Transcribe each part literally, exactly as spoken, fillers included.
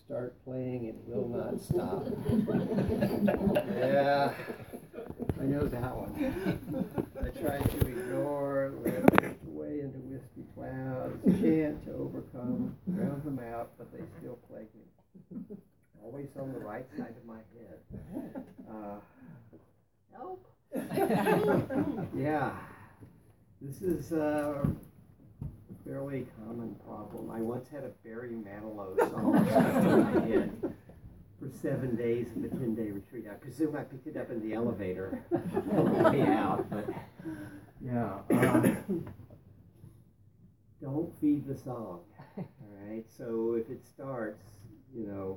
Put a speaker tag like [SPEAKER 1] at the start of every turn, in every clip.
[SPEAKER 1] start playing, it will not stop. Yeah, I know that one. I try to ignore, let drift away into wispy clouds, chant to overcome, drown them out, but they still plague me. Always on the right side of my head. Uh,
[SPEAKER 2] Help!
[SPEAKER 1] yeah, this is uh, a fairly common problem. I once had a Barry Manilow song stuck in my head for seven days of a ten-day retreat. I presume I picked it up in the elevator on the way out, but yeah. Uh, don't feed the song, all right? So if it starts, you know,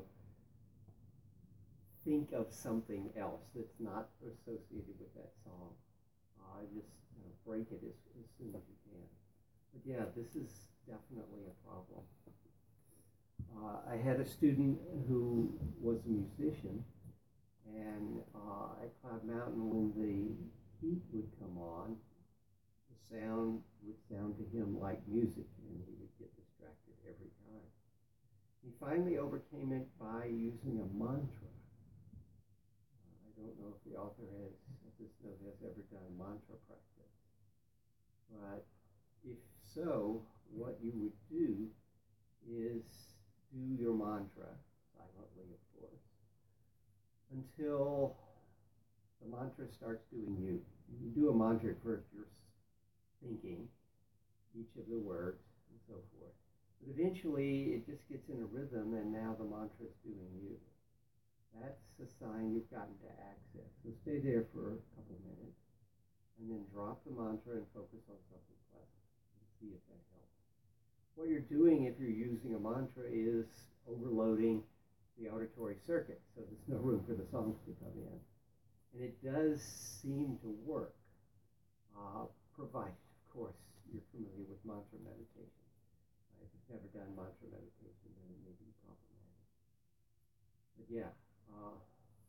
[SPEAKER 1] think of something else that's not associated with that song. Uh, just you know, break it as, as soon as you can. But yeah, this is definitely a problem. Uh, I had a student who was a musician, and uh, at Cloud Mountain, when the heat would come on, the sound would sound to him like music, and he would get distracted every time. He finally overcame it by using a mantra. Uh, I don't know if the author has, of this note has ever done mantra practice, but if so, what you would do is do your mantra, silently of course, until the mantra starts doing you. You do a mantra at first, you're thinking each of the words and so forth. But eventually it just gets in a rhythm and now the mantra is doing you. That's a sign you've gotten to access. So stay there for a couple minutes and then drop the mantra and focus on something pleasant and see if that helps. What you're doing if you're using a mantra is overloading the auditory circuit, so there's no room for the songs to come in. And it does seem to work, uh, provided, of course, you're familiar with mantra meditation. Uh, if you've never done mantra meditation, then it may be problematic. But yeah, uh,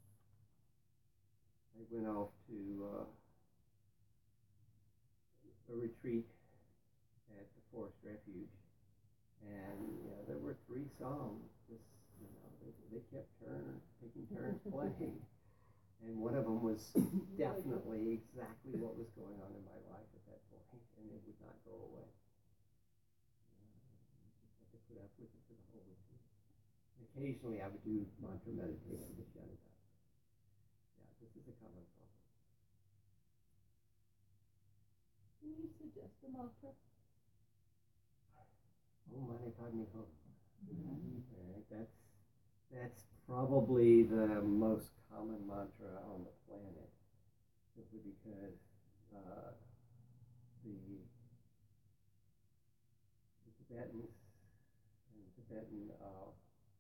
[SPEAKER 1] I went off to uh, a retreat at the Forest Refuge, and you know, there were three songs. Just you know, they, they kept turn, taking turns playing, and one of them was definitely exactly what was going on in my life at that point, and it would not go away. You know, I just had to put up with it for the whole retreat. And occasionally, I would do mantra meditation to shut it up. Yeah, this is a common problem.
[SPEAKER 2] Can you suggest a mantra?
[SPEAKER 1] Om Mani Padme Hum. Right, that's that's probably the most common mantra on the planet, simply because uh, the, the Tibetans and Tibetan uh,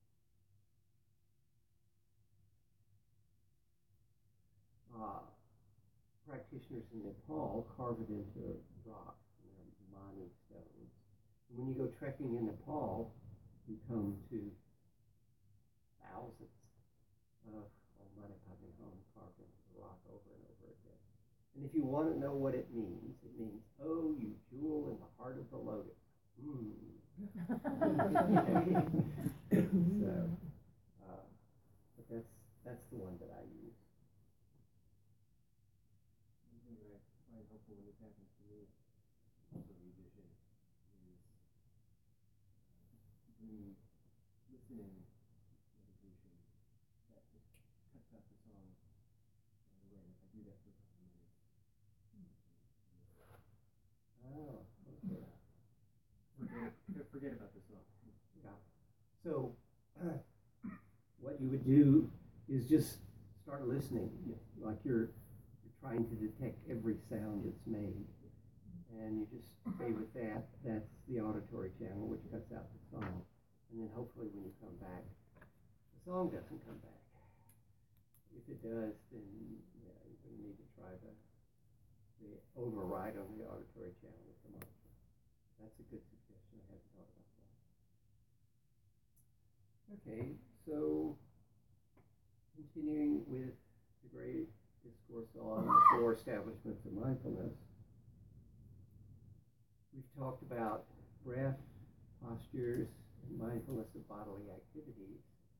[SPEAKER 1] uh, practitioners in Nepal carve it into rocks, you know, mani stones. And when you go trekking in Nepal, you come to thousands of Om Mani Padme Hum carved into the rock over and over again. And if you want to know what it means, it means, oh, you jewel in the heart of the lotus. Hmm. So, uh, but that's that's the one that I use.
[SPEAKER 3] One thing that I find helpful when this happens to me, also a musician, is doing listening meditation that just cuts out the song right away. If I do that for a couple minutes.
[SPEAKER 1] Oh, okay.
[SPEAKER 3] Forget, forget about the song.
[SPEAKER 1] Yeah. So, uh, what you would do is just start listening, like you're you're trying to detect every sound that's made, and you just stay with that. That's the auditory channel, which cuts out the song, and then hopefully when you come back, the song doesn't come back. If it does, then yeah, you're going to need to try the the override on the auditory channel with the mantra. That's a good suggestion. I hadn't thought about that. Okay, so continuing with the great discourse on the four establishments of mindfulness, we've talked about breath, postures, and mindfulness of bodily activities.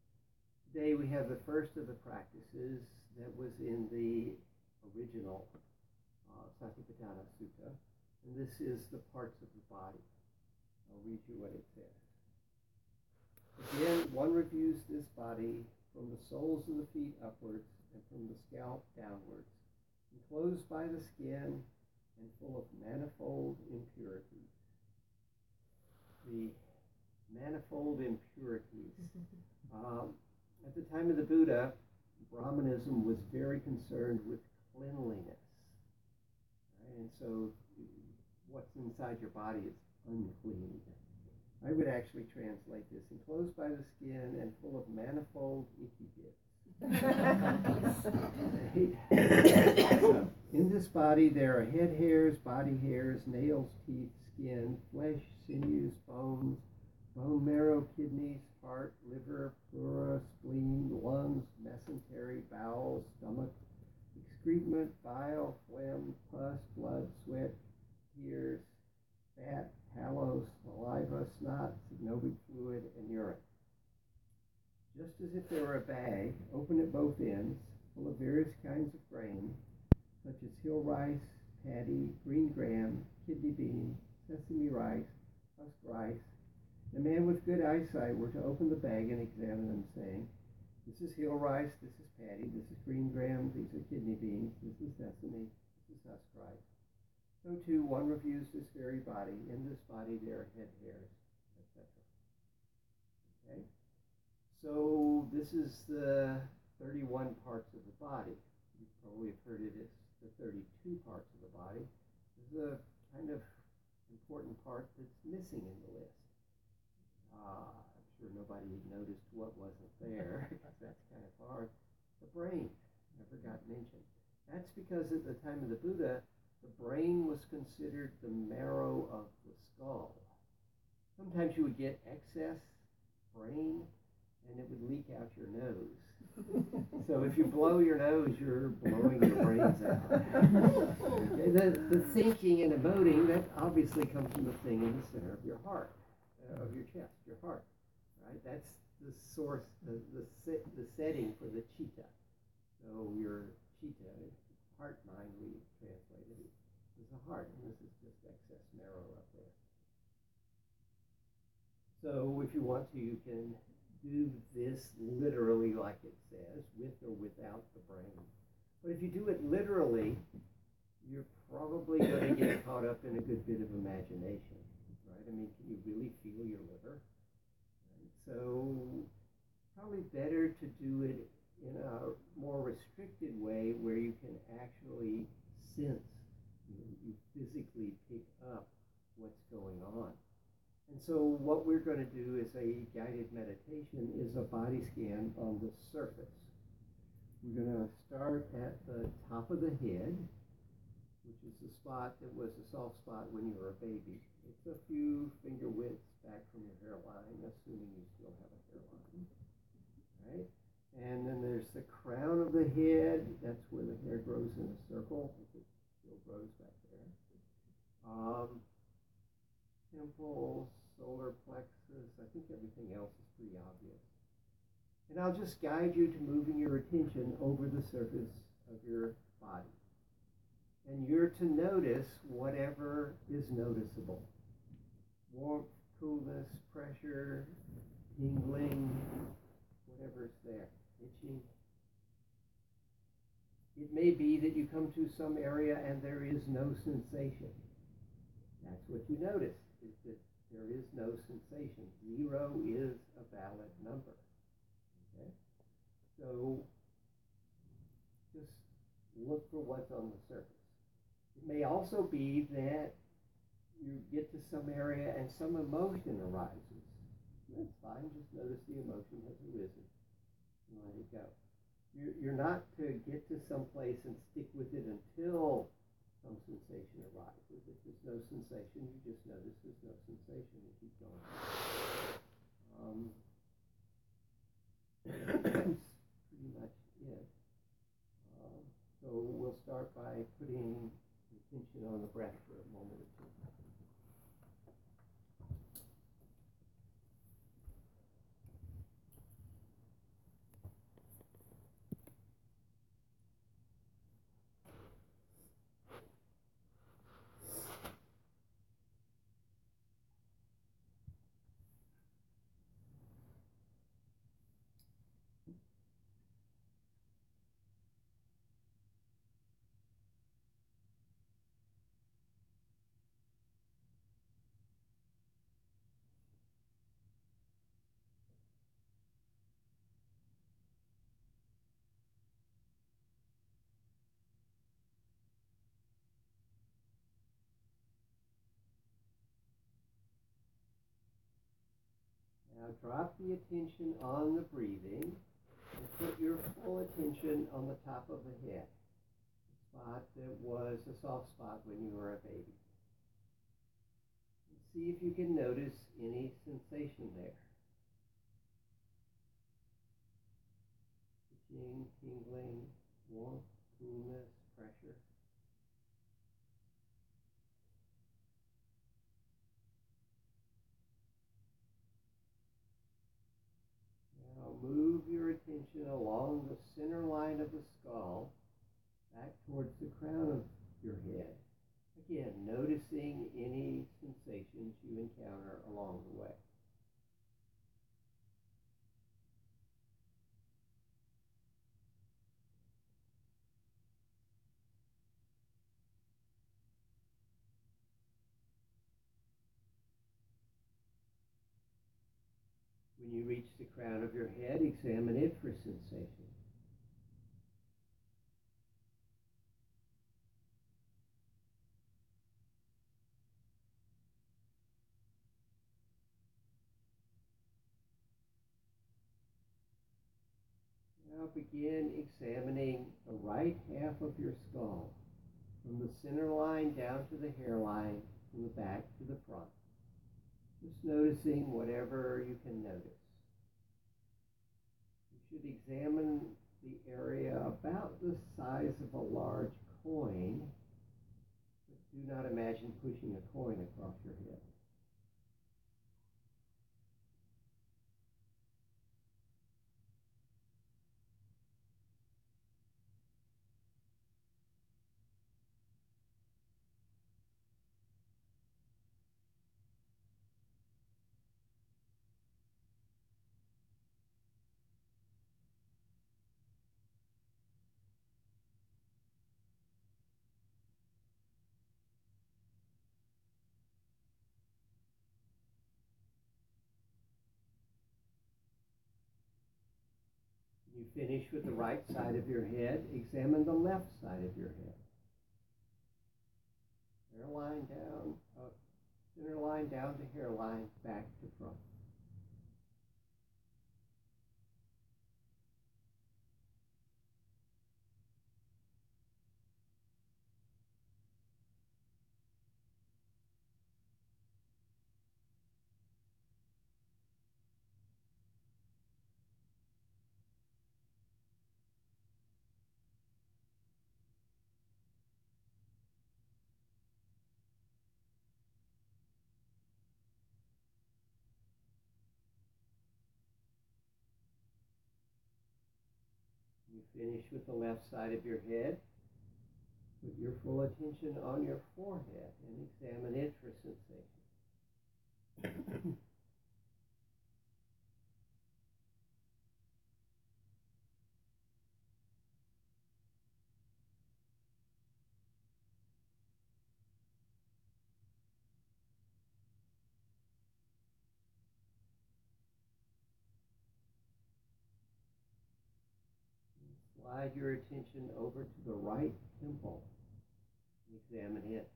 [SPEAKER 1] today we have the first of the practices that was in the original uh, Satipatthana Sutta, and this is the parts of the body. I'll read you what it says. Again, one reviews this body from the soles of the feet upwards and from the scalp downwards, enclosed by the skin and full of manifold impurities. The manifold impurities. Um, at the time of the Buddha, Brahmanism was very concerned with cleanliness. Right? And so what's inside your body is unclean. I would actually translate this, enclosed by the skin and full of manifold icky bits. So, in this body there are head hairs, body hairs, nails, teeth, skin, flesh, sinews, bones, bone marrow, kidneys, heart, liver, pleura, spleen, lungs, mesentery, bowels, stomach, excrement, bile, phlegm, pus, blood, sweat, tears, fat, tallow, saliva, snot, synovial fluid, and urine. Just as if they were a bag, open at both ends, full of various kinds of grain, such as hill rice, paddy, green gram, kidney bean, sesame rice, husk rice. A man with good eyesight were to open the bag and examine them, saying, "This is hill rice, this is paddy, this is green gram, these are kidney beans, this is sesame, this is husk rice." So too, one reviews this very body. In this body there are head hairs, et cetera. Okay? So this is the thirty-one parts of the body. You probably have heard it as the thirty-two parts of the body. There's a kind of important part that's missing in the list. Uh, I'm sure nobody noticed what wasn't there, because that's kind of hard. The brain never got mentioned. That's because at the time of the Buddha, the brain was considered the marrow of the skull. Sometimes you would get excess brain, and it would leak out your nose. So if you blow your nose, you're blowing your brains out. Okay? The, the thinking and emoting, that obviously comes from the thing in the center of your heart, uh, of your chest, your heart. Right? That's the source, the, the, the setting for the chitta. So your chitta, heart mind, we translated it, is the heart, and this is just excess marrow up there. So if you want to, you can do this literally like it says, with or without the brain. But if you do it literally, you're probably going to get caught up in a good bit of imagination, right? I mean, can you really feel your liver? Right? So probably better to do it in a more restricted way where you can actually sense, you, you physically pick up what's going on. And so what we're going to do is a guided meditation is a body scan on the surface. We're going to start at the top of the head, which is the spot that was a soft spot when you were a baby. It's a few finger widths back from your hairline, assuming you still have a hairline. Right? And then there's the crown of the head. That's where the hair grows in a circle. It still grows back there. Um, temples, solar plexus. I think everything else is pretty obvious. And I'll just guide you to moving your attention over the surface of your body. And you're to notice whatever is noticeable. Warmth, coolness, pressure, tingling, whatever's there. Itching. It may be that you come to some area and there is no sensation. That's what you notice, is that there is no sensation. Zero is a valid number. Okay? So just look for what's on the surface. It may also be that you get to some area and some emotion arises. That's fine, just notice the emotion has arisen and let it go. You're, you're not to get to some place and stick with it until some sensation arises. If there's no sensation, you just notice there's no sensation and keep going. Um, that's pretty much it. Um, so we'll start by putting attention on the breath for a moment or two. Now drop the attention on the breathing and put your full attention on the top of the head, the spot that was a soft spot when you were a baby. And see if you can notice any sensation there. Itching, tingling, warmth, coolness, pressure. Now move your attention along the center line of the skull back towards the crown of your head. Again, noticing any sensations you encounter along the way. When you reach the crown of your head, examine it for sensation. Now begin examining the right half of your skull, from the center line down to the hairline, from the back to the front. Just noticing whatever you can notice. You should examine the area about the size of a large coin, but do not imagine pushing a coin across your head. You finish with the right side of your head, examine the left side of your head. Hairline down, up, center line down to hairline, back to front. You finish with the left side of your head. Put your full attention on your forehead and examine it for sensation. Slide your attention over to the right temple. Examine it.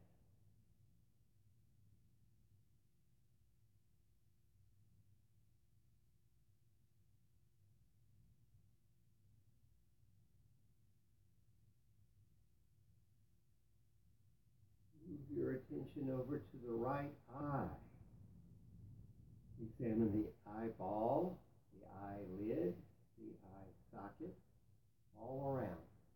[SPEAKER 1] Move your attention over to the right eye. Examine the eyeball, the eyelid, the eye socket, all around.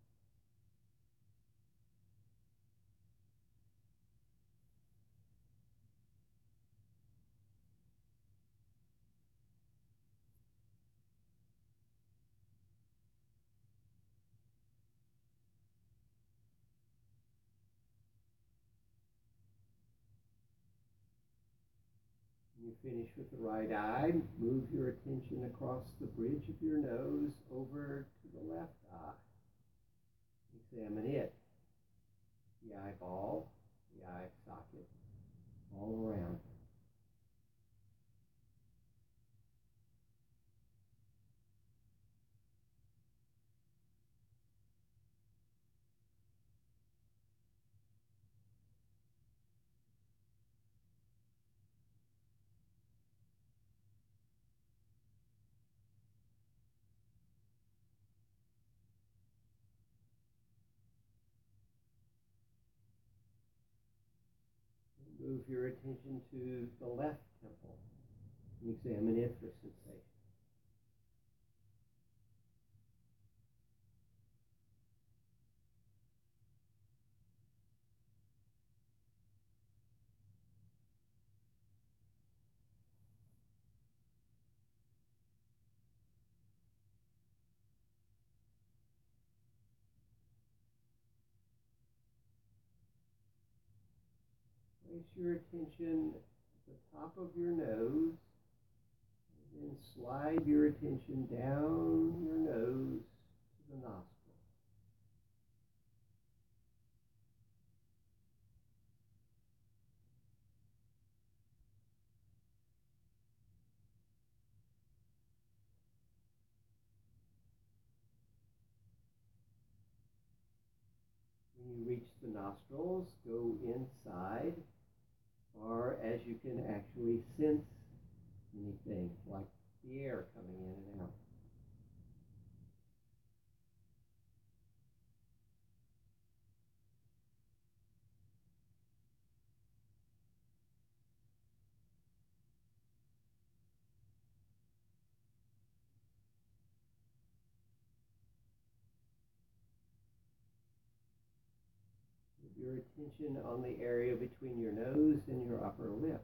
[SPEAKER 1] You finish with the right eye. Move your attention across the bridge of your nose over to the left eye. Examine it. The eyeball, the eye socket, all around. move your attention to the left temple and examine it for sensation. Place your attention at the top of your nose, and then slide your attention down your nose to the nostril. When you reach the nostrils, go inside as far as you can actually sense anything, like the air coming in and out. Put your attention on the area between your nose and your upper lip.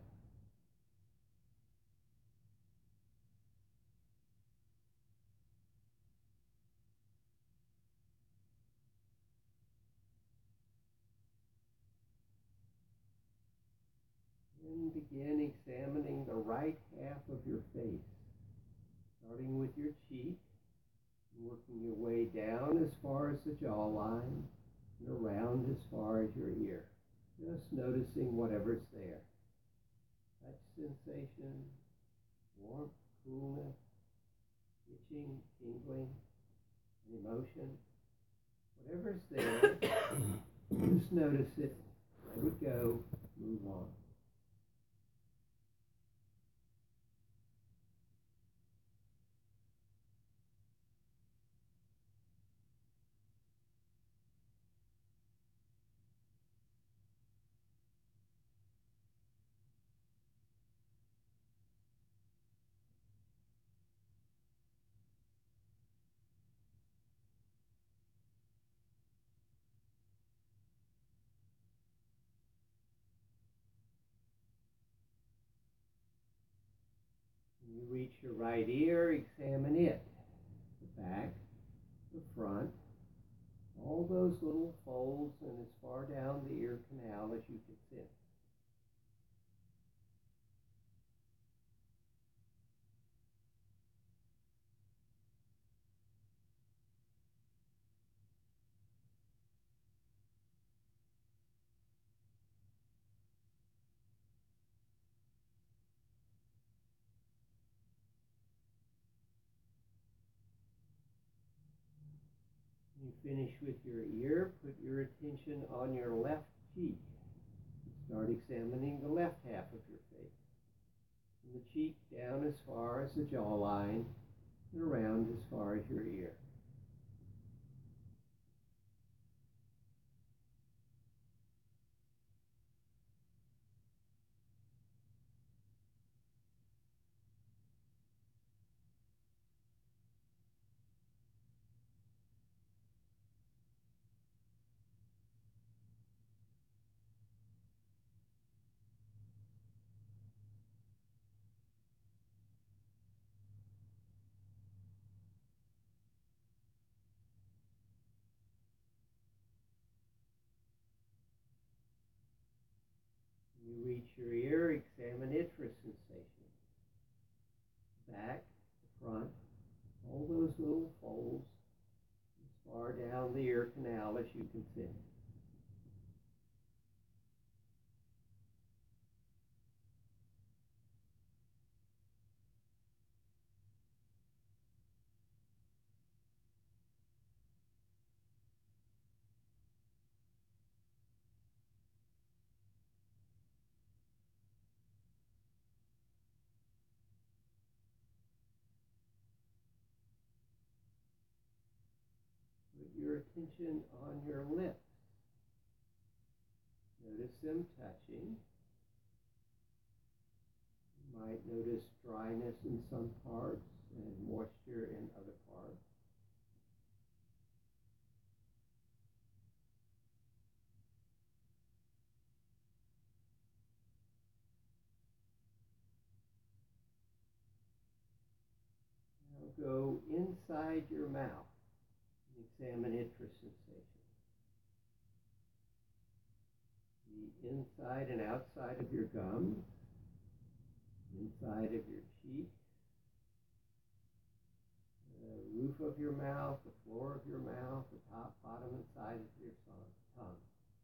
[SPEAKER 1] Then begin examining the right half of your face, starting with your cheek, and working your way down as far as the jawline and around as far as your ear. Just noticing whatever's there. Touch sensation, warmth, coolness, itching, tingling, an emotion. Whatever's there, just notice it, let it go, move on. When you reach your right ear, examine it. The back, the front, all those little folds and as far down the ear canal as you can sense. You finish with your ear, put your attention on your left cheek. Start examining the left half of your face. From the cheek down as far as the jawline and around as far as your ear. When you reach your ear, examine it for sensation. Back, the front, all those little folds as far down the ear canal as you can sense. Put your attention on your lips. Notice them touching. might notice dryness in some parts and moisture in other parts. Now go inside your mouth and examine it for sensation. The inside and outside of your gums, inside of your cheek, the roof of your mouth, the floor of your mouth, the top, bottom, and side of your tongue.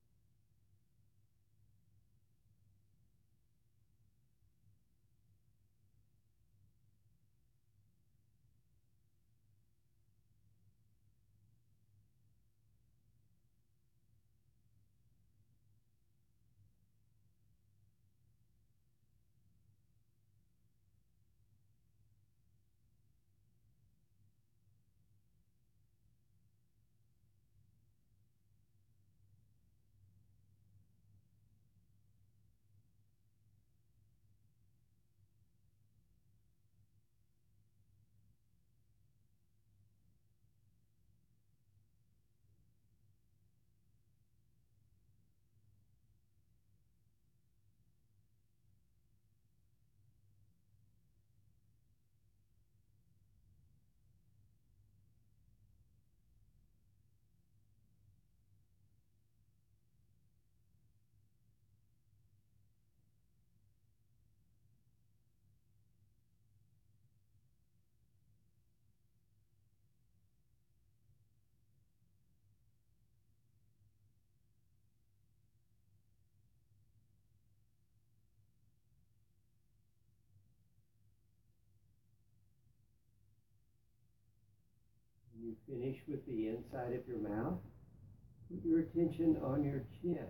[SPEAKER 1] When you finish with the inside of your mouth, put your attention on your chin.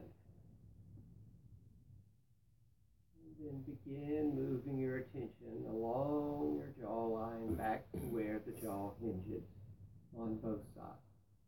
[SPEAKER 1] And then begin moving your attention along your jawline back to where the jaw hinges on both sides.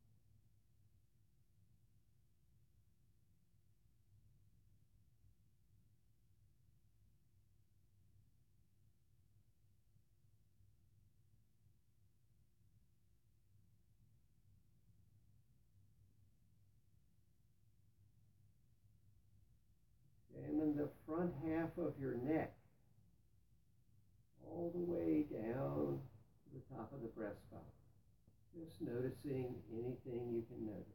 [SPEAKER 1] Examine the front half of your neck all the way down to the top of the breastbone. Just noticing anything you can notice.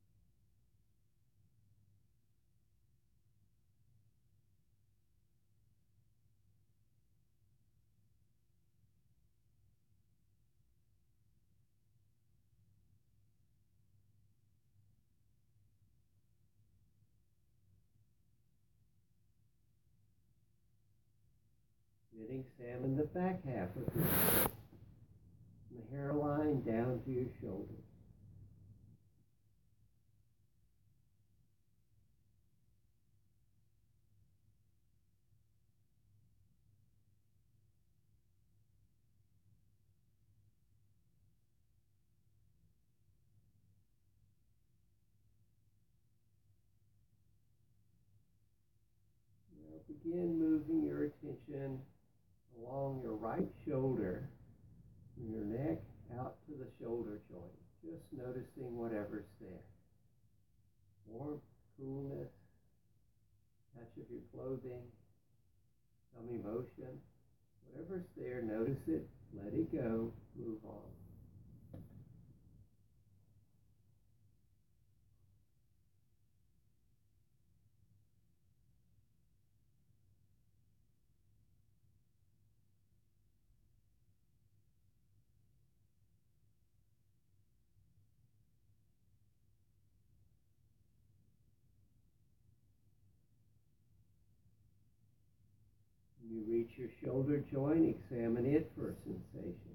[SPEAKER 1] Then examine the back half of your neck, from the hairline down to your shoulders. Now begin moving your attention along your right shoulder, from your neck out to the shoulder joint, just noticing whatever's there. Warmth, coolness, touch of your clothing, some emotion, whatever's there, notice it, let it go, move on. When you reach your shoulder joint, examine it for sensation.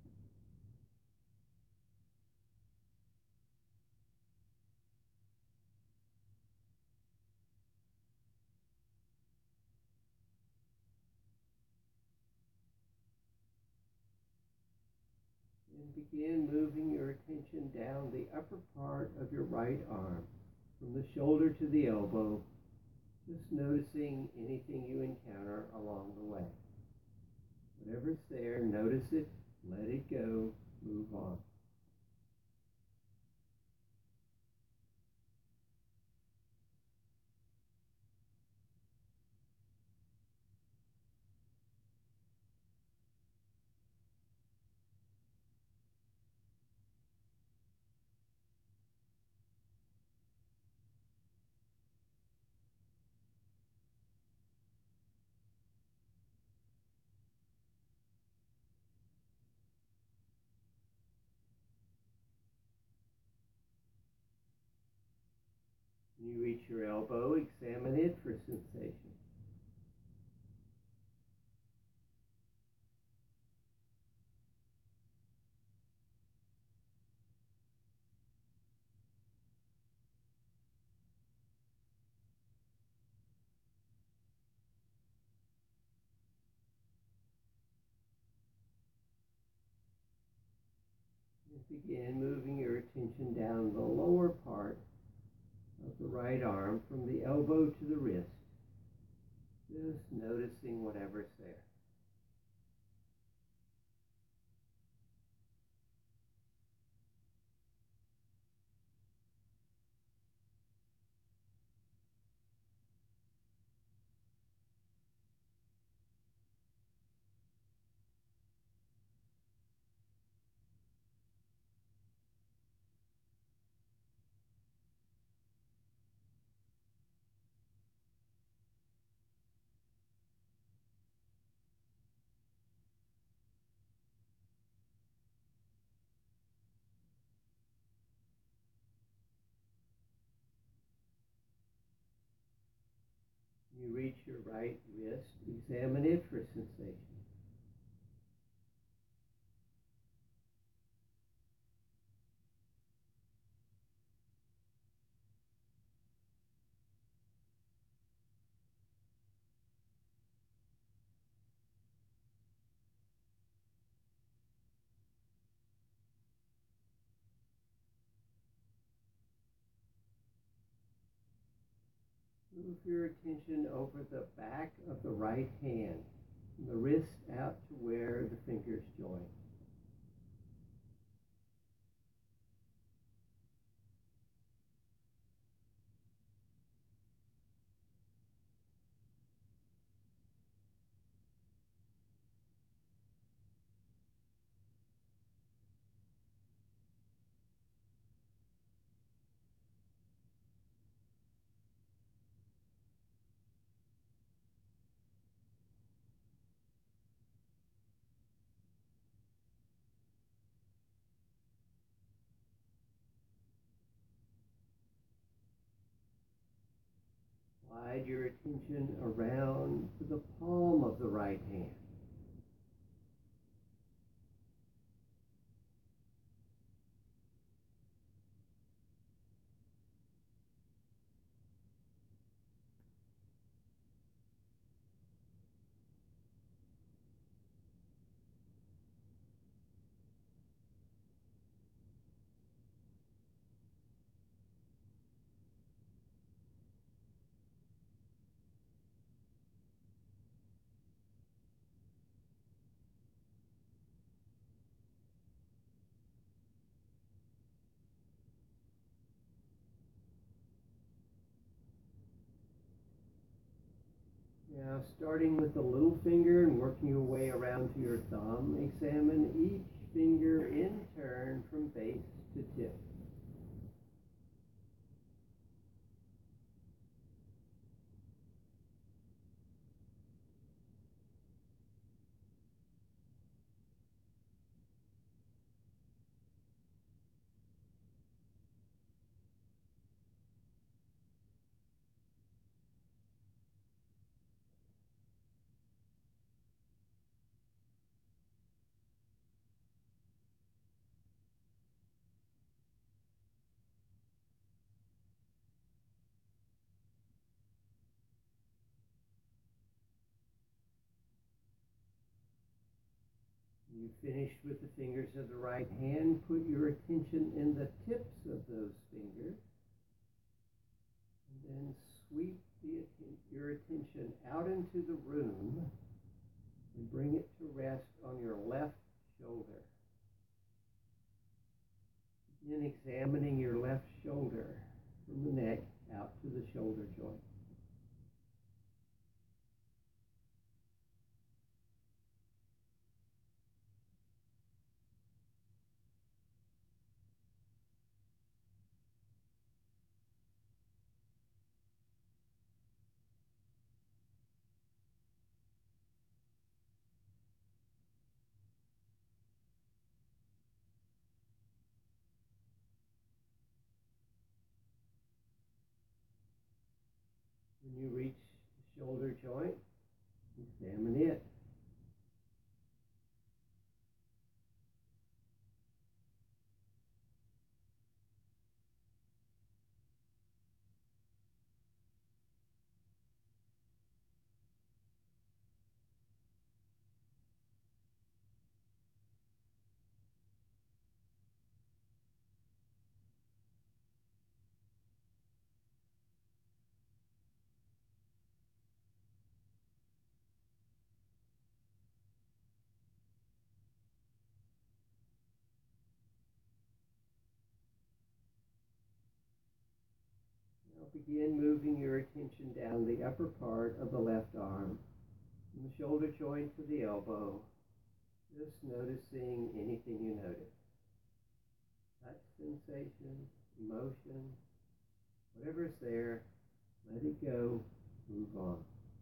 [SPEAKER 1] And begin moving your attention down the upper part of your right arm, from the shoulder to the elbow, just noticing anything you encounter along the way. Whatever's there, notice it, let it go, move on. When you reach your elbow, examine it for sensation. And begin moving your attention down the lower part of the right arm from the elbow to the wrist. Just noticing whatever's there. You reach your right wrist, examine it for sensation. Move your attention over the back of the right hand, from the wrist out to where the fingers join. Slide your attention around to the palm of the right hand. Now, starting with the little finger and working your way around to your thumb, examine each finger in turn from base to tip. You finished with the fingers of the right hand. Put your attention in the tips of those fingers. And then sweep the atten- your attention out into the room and bring it to rest on your left shoulder. Begin examining your left shoulder from the neck out to the shoulder joint. When you reach the shoulder joint, examine it. Now begin moving your attention down the upper part of the left arm, from the shoulder joint to the elbow, just noticing anything you notice. Touch sensation, emotion, whatever's there, let it go, move on.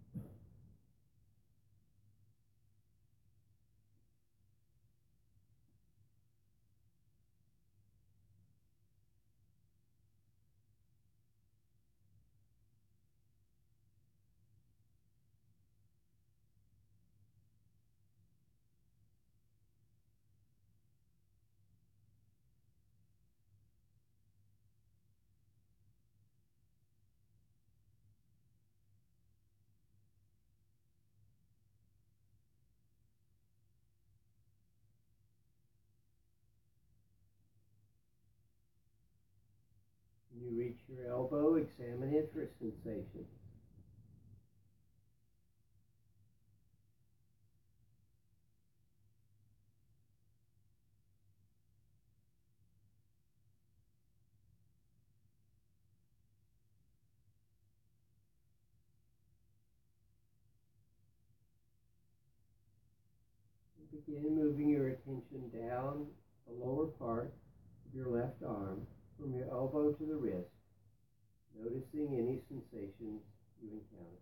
[SPEAKER 1] When you reach your elbow, examine it for sensations. Begin moving your attention down the lower part of your left arm, from your elbow to the wrist, noticing any sensations you encounter.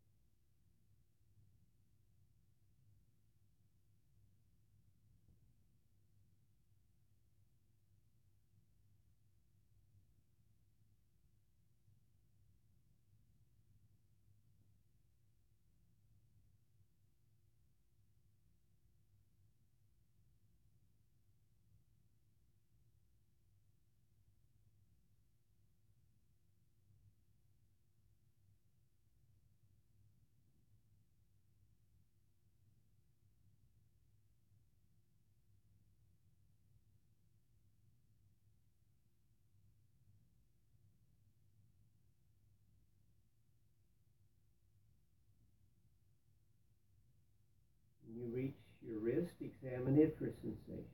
[SPEAKER 1] When you reach your wrist, examine it for sensations.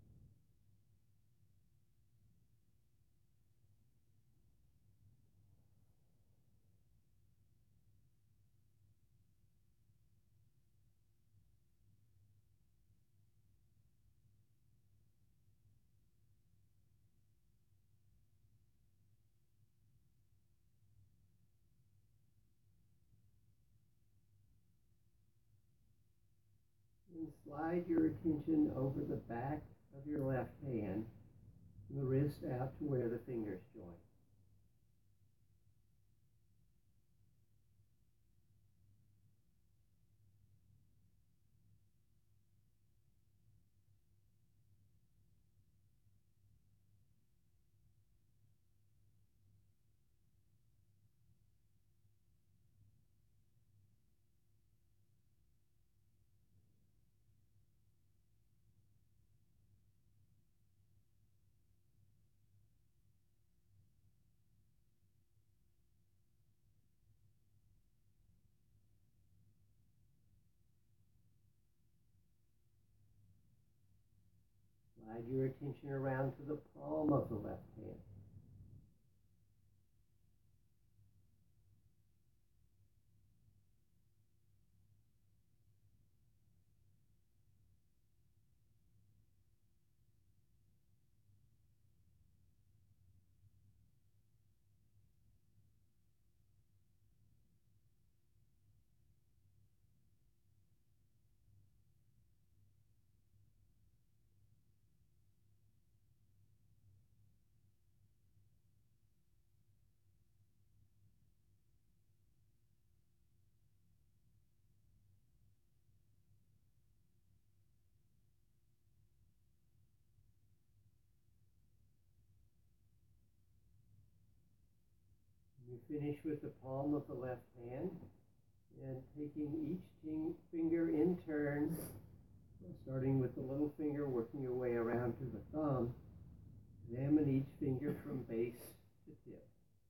[SPEAKER 1] Then slide your attention over the back of your left hand, from the wrist out to where the fingers join. Slide your attention around to the palm of the left hand. You finish with the palm of the left hand and taking each ting- finger in turn, starting with the little finger, working your way around to the thumb. Examine each finger from base to tip.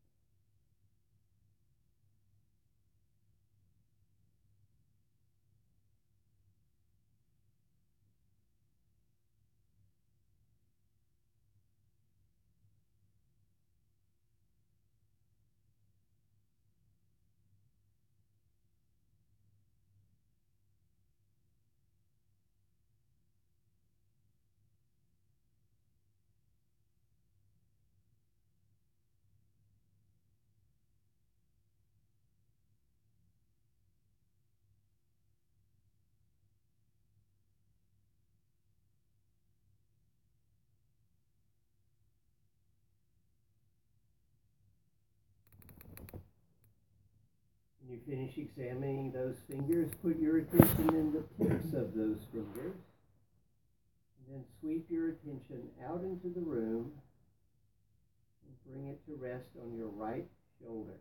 [SPEAKER 1] When you finish examining those fingers, put your attention in the tips of those fingers. And then sweep your attention out into the room and bring it to rest on your right shoulder.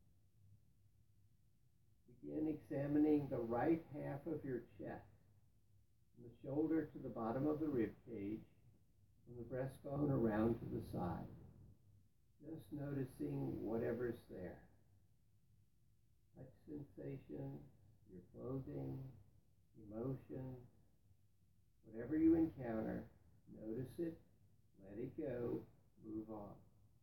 [SPEAKER 1] Begin examining the right half of your chest, from the shoulder to the bottom of the rib cage, from the breastbone around to the side. Just noticing whatever's there. Touch sensations, your clothing, emotions, whatever you encounter, notice it, let it go, move on.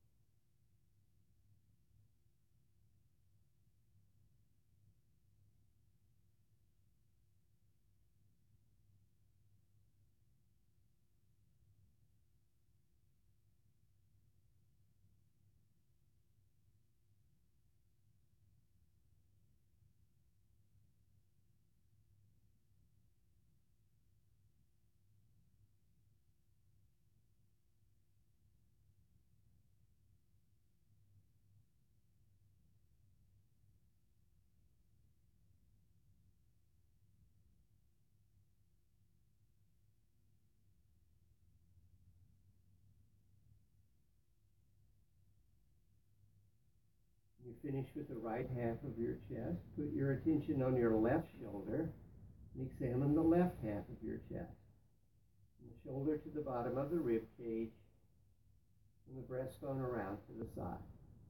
[SPEAKER 1] You finish with the right half of your chest. Put your attention on your left shoulder and examine the left half of your chest. From the shoulder to the bottom of the rib cage, and the breastbone around to the side.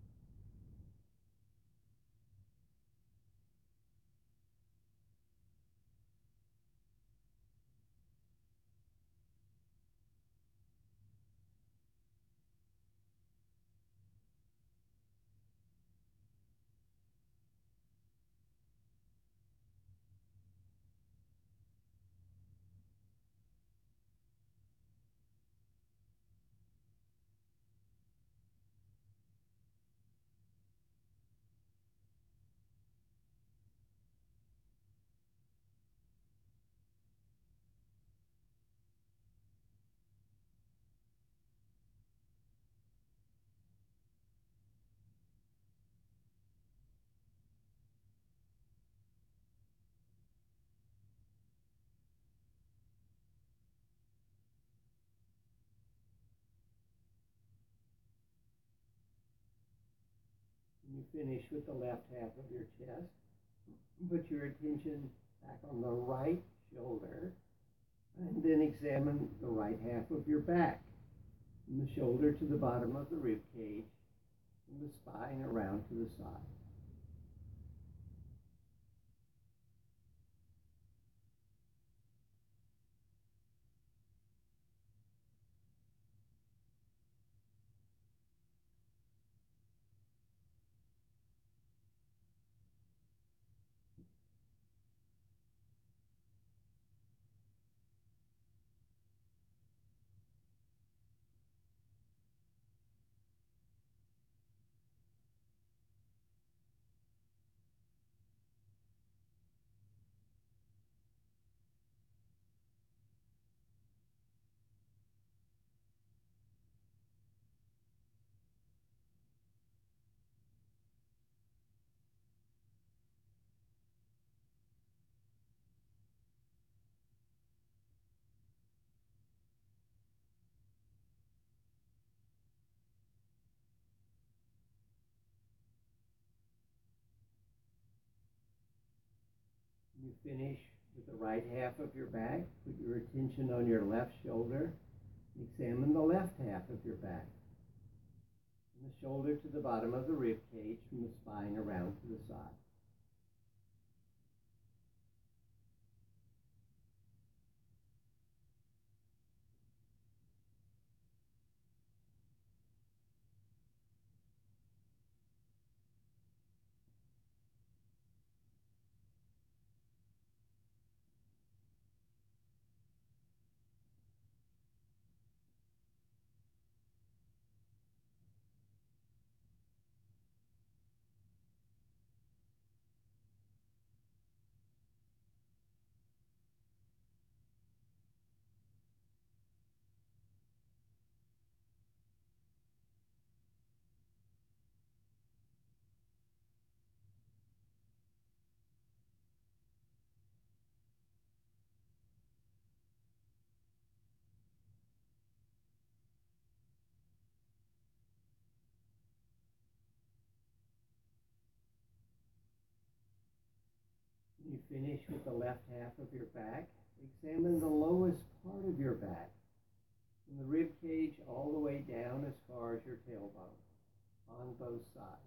[SPEAKER 1] You finish with the left half of your chest. Put your attention back on the right shoulder, and then examine the right half of your back, from the shoulder to the bottom of the rib cage, and the spine around to the side. You finish with the right half of your back. Put your attention on your left shoulder. Examine the left half of your back. From the shoulder to the bottom of the rib cage, from the spine around to the side. When you finish with the left half of your back, examine the lowest part of your back, from the rib cage all the way down as far as your tailbone, on both sides.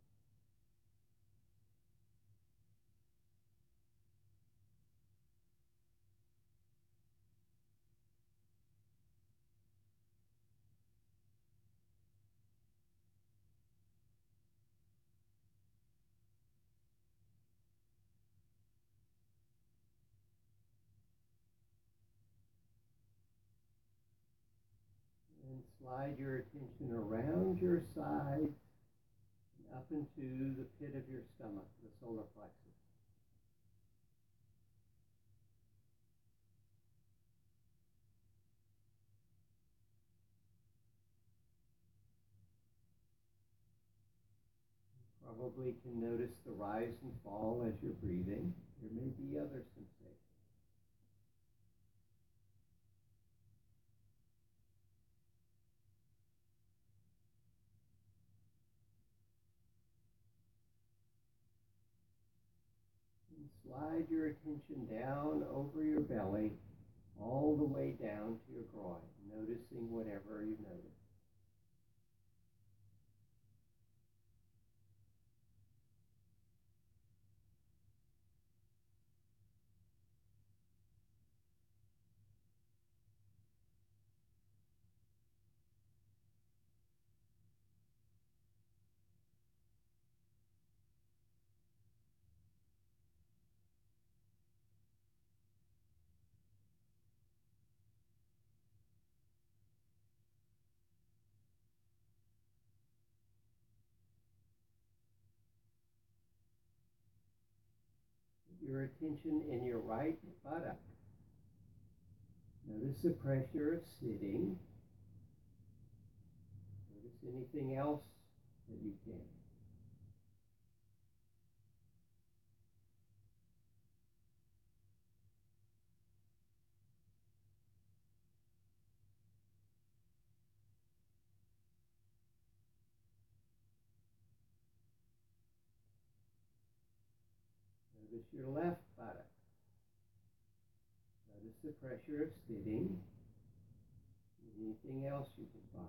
[SPEAKER 1] And slide your attention around your sides and up into the pit of your stomach, the solar plexus. You probably can notice the rise and fall as you're breathing. There may be other sensations. And slide your attention down over your belly, all the way down to your groin, noticing whatever you notice. Your attention in your right buttock. Notice the pressure of sitting. Notice anything else that you can. Notice your left buttock. Notice the pressure of sitting. Anything else you can find.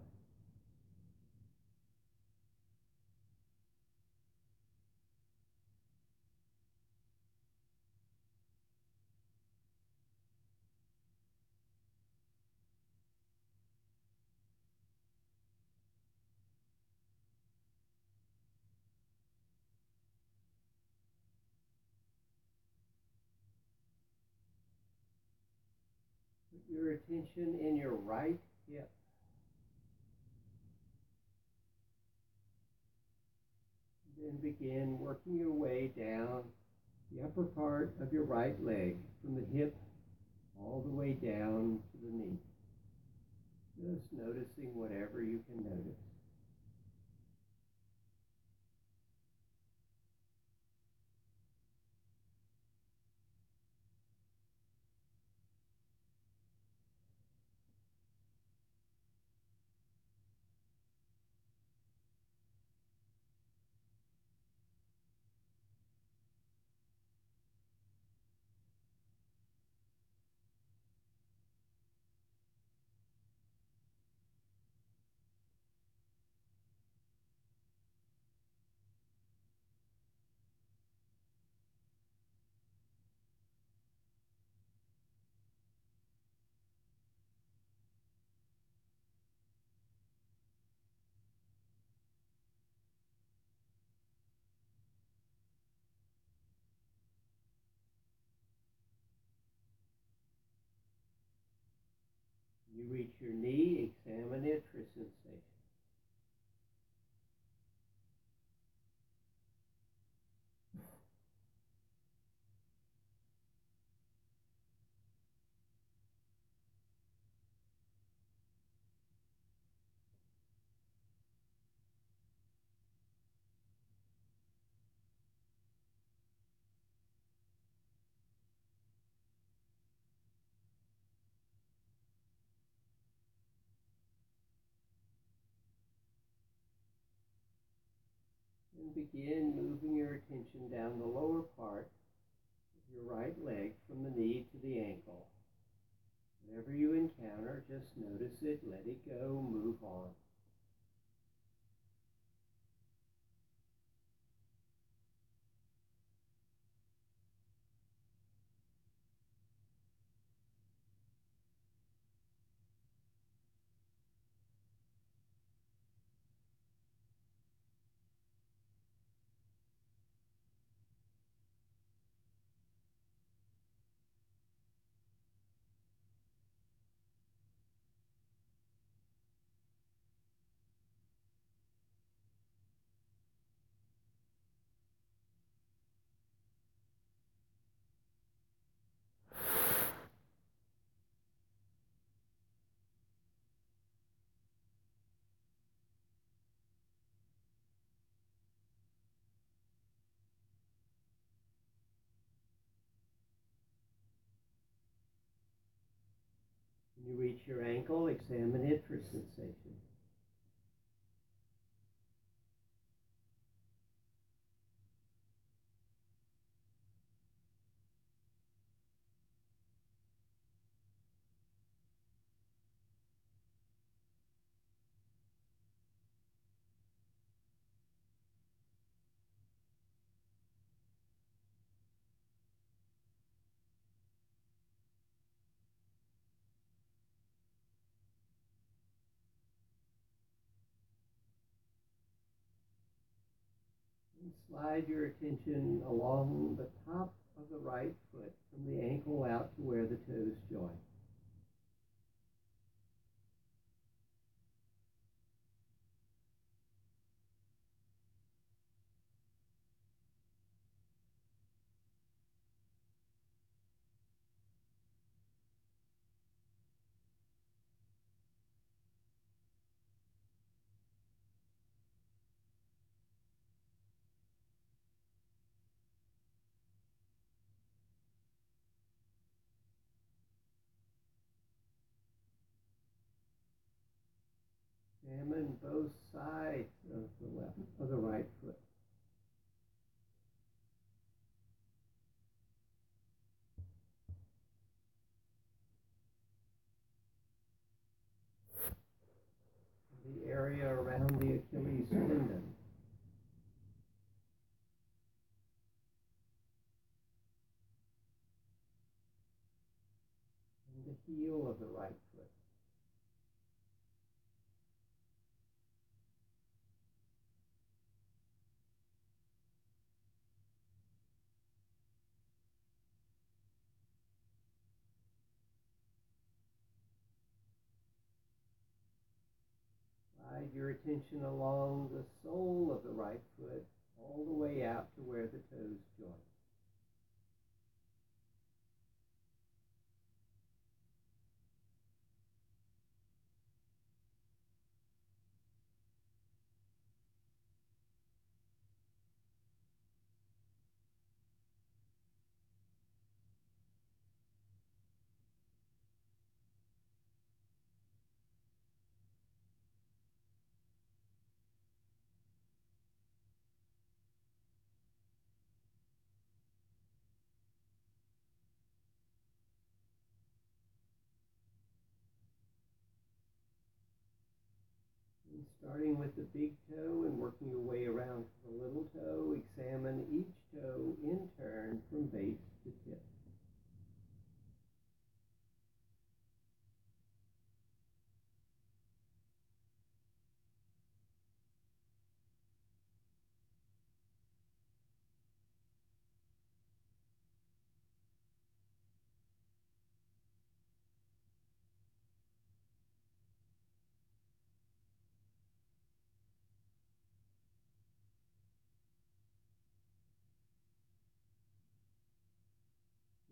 [SPEAKER 1] Put your attention in your right hip. Then begin working your way down the upper part of your right leg, from the hip all the way down to the knee. Just noticing whatever you can notice. You reach your knee, examine it for sensation. And begin moving your attention down the lower part of your right leg from the knee to the ankle. Whatever you encounter, just notice it, let it go, move on. When you reach your ankle, examine it for sensation. And slide your attention along the top of the right foot from the ankle out to where the toes join. Examine both sides of the left, of the right foot. The area around the Achilles tendon. And the heel of the right foot. Slide your attention along the sole of the right foot all the way out to where the toes join. And starting with the big toe and working your way around to the little toe, examine each toe in turn from base to tip.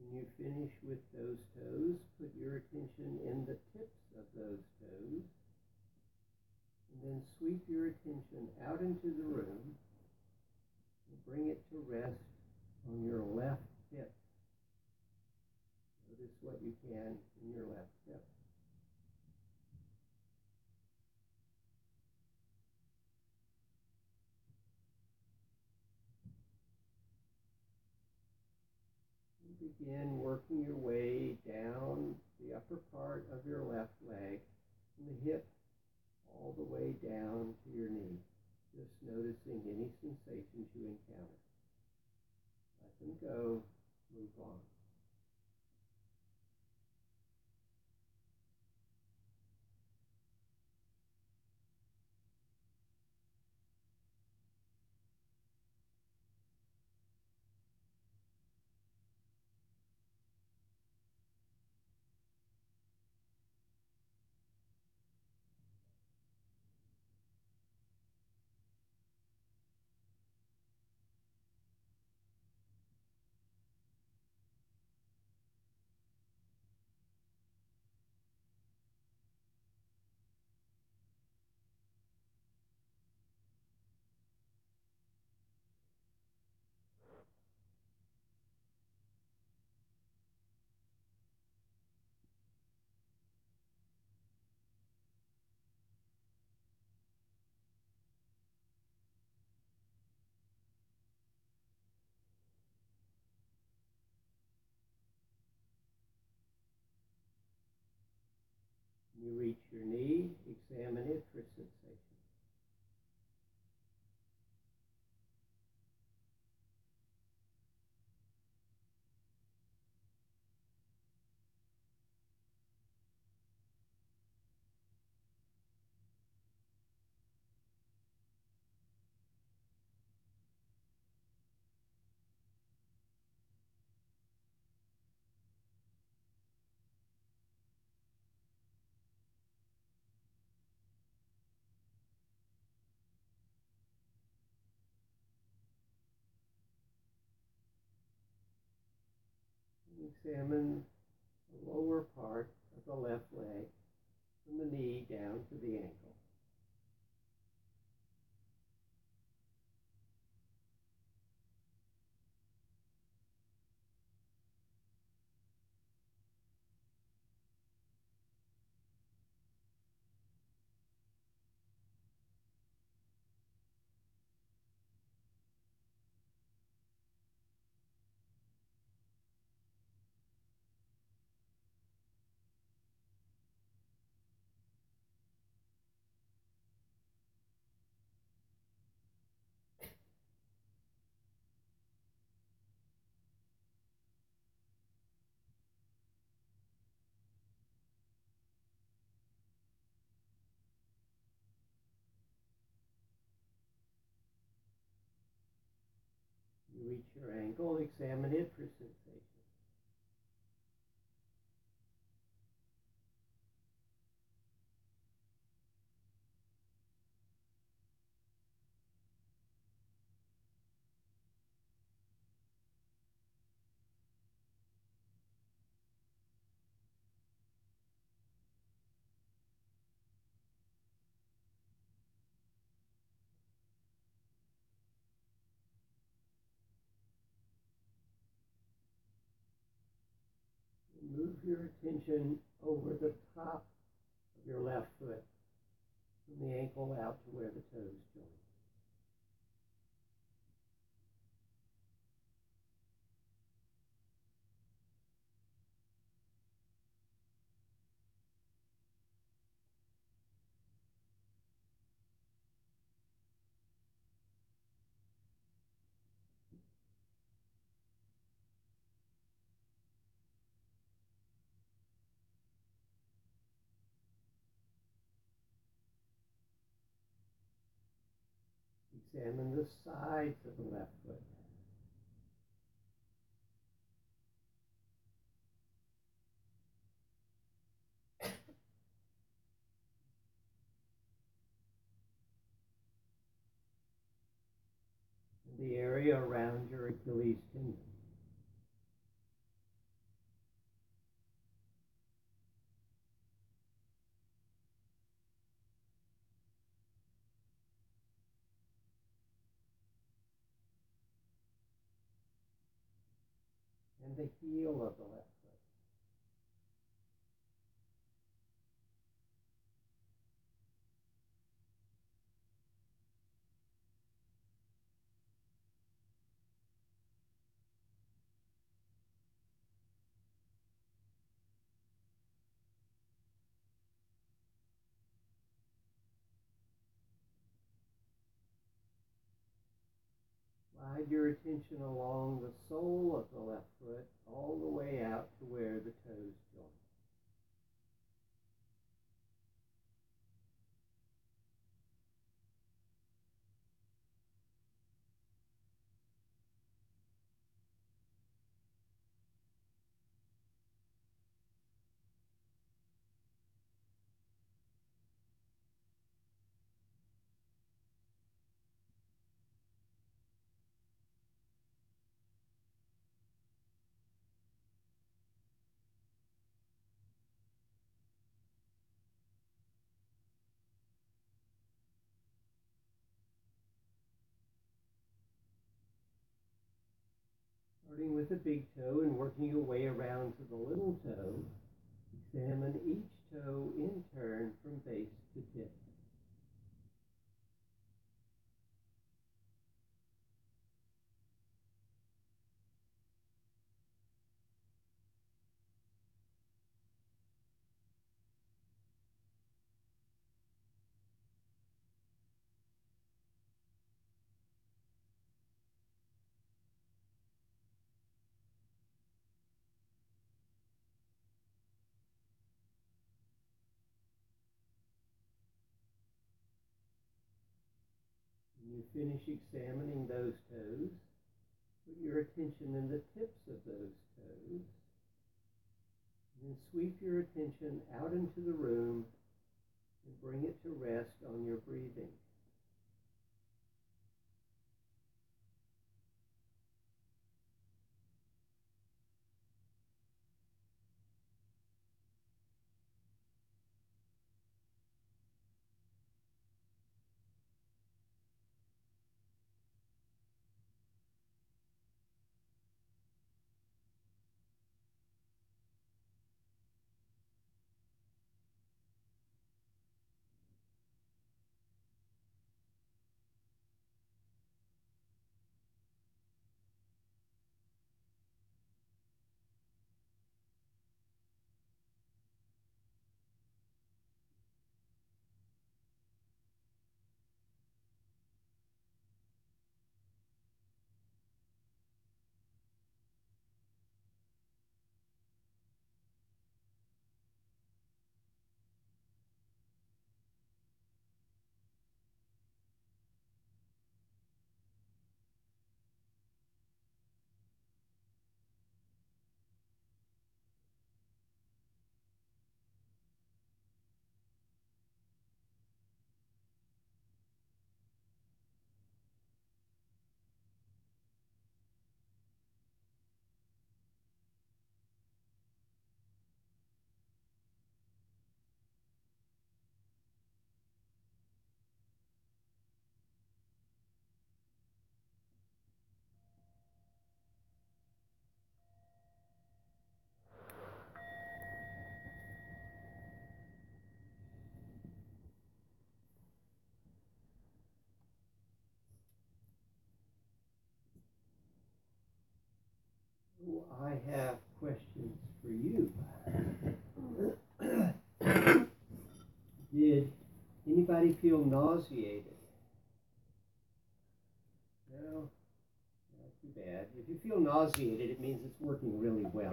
[SPEAKER 1] When you finish with those toes, put your attention in the tips of those toes, and then sweep your attention out into the room and bring it to rest on your left hip. Notice what you can in your left hip. Begin working your way down the upper part of your left leg, from the hip all the way down to your knee, just noticing any sensations you encounter. Let them go, move on. You reach your knee, examine it for sensation. Examine the lower part of the left leg, from the knee down to the ankle. You reach your ankle, examine it for sensation. Move your attention over the top of your left foot, from the ankle out to where the toes join. Examine the sides of the left foot. And the area around your Achilles tendon. and the heel of the left foot. Slide your attention along the sole of the left foot all the way out to where the toes join. Starting with the big toe and working your way around to the little toe, examine each toe in turn from base to tip. When you finish examining those toes, put your attention in the tips of those toes, and then sweep your attention out into the room and bring it to rest on your breathing. I have questions for you. Did anybody feel nauseated? No? Not too bad. If you feel nauseated, it means it's working really well.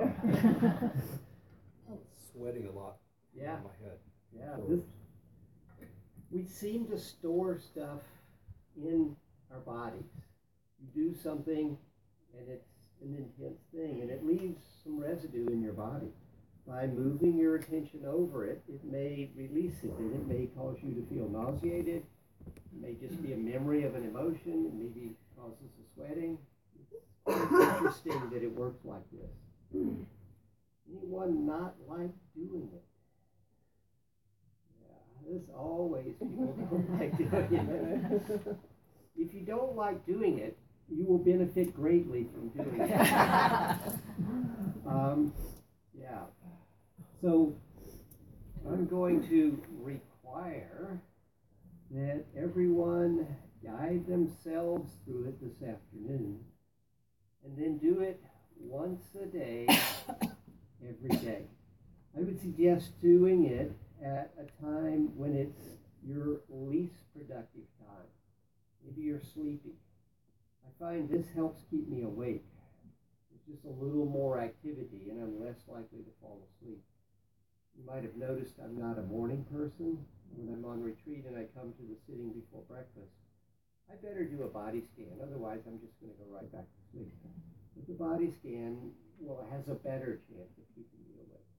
[SPEAKER 4] I was sweating a lot
[SPEAKER 1] Yeah.
[SPEAKER 4] on my head.
[SPEAKER 1] Yeah. This, we seem to store stuff in our bodies. You do something, and it's an intense thing, and it leaves some residue in your body. By moving your attention over it, it may release it, and it may cause you to feel nauseated. It may just be a memory of an emotion. It maybe causes a sweating. It's interesting that it works like this. Anyone not like doing it? Yeah, there's always people don't like doing it. If you don't like doing it, you will benefit greatly from doing it. um, yeah. So I'm going to require that everyone guide themselves through it this afternoon, and then do it once a day, every day. I would suggest doing it at a time when it's your least productive time. Maybe you're sleepy. I find this helps keep me awake. It's just a little more activity, and I'm less likely to fall asleep. You might have noticed I'm not a morning person. When I'm on retreat and I come to the sitting before breakfast, I better do a body scan, otherwise I'm just going to go right back to sleep. But the body scan, well, has a better chance of keeping you awake.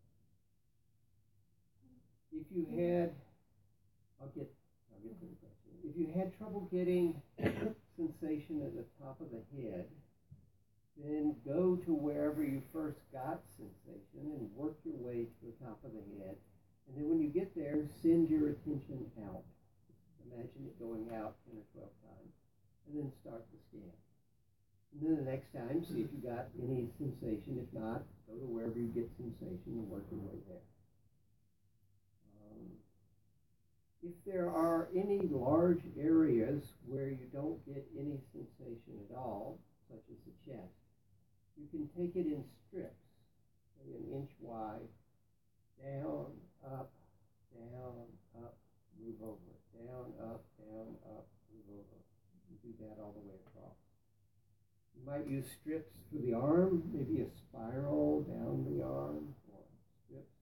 [SPEAKER 1] If you had, I'll get, I'll get to the question. If you had trouble getting sensation at the top of the head, then go to wherever you first got sensation and work your way to the top of the head. And then when you get there, send your attention out. Imagine it going out ten or twelve times, and then start the scan. And then the next time, see if you got any sensation. If not, go to wherever you get sensation and work your way there. Um, if there are any large areas where you don't get any sensation at all, such as the chest, you can take it in strips, say an inch wide, down, up, down, up, move over, down, up, down, up, move over. You do that all the way across. You might use strips for the arm, maybe a spiral down the arm, or strips.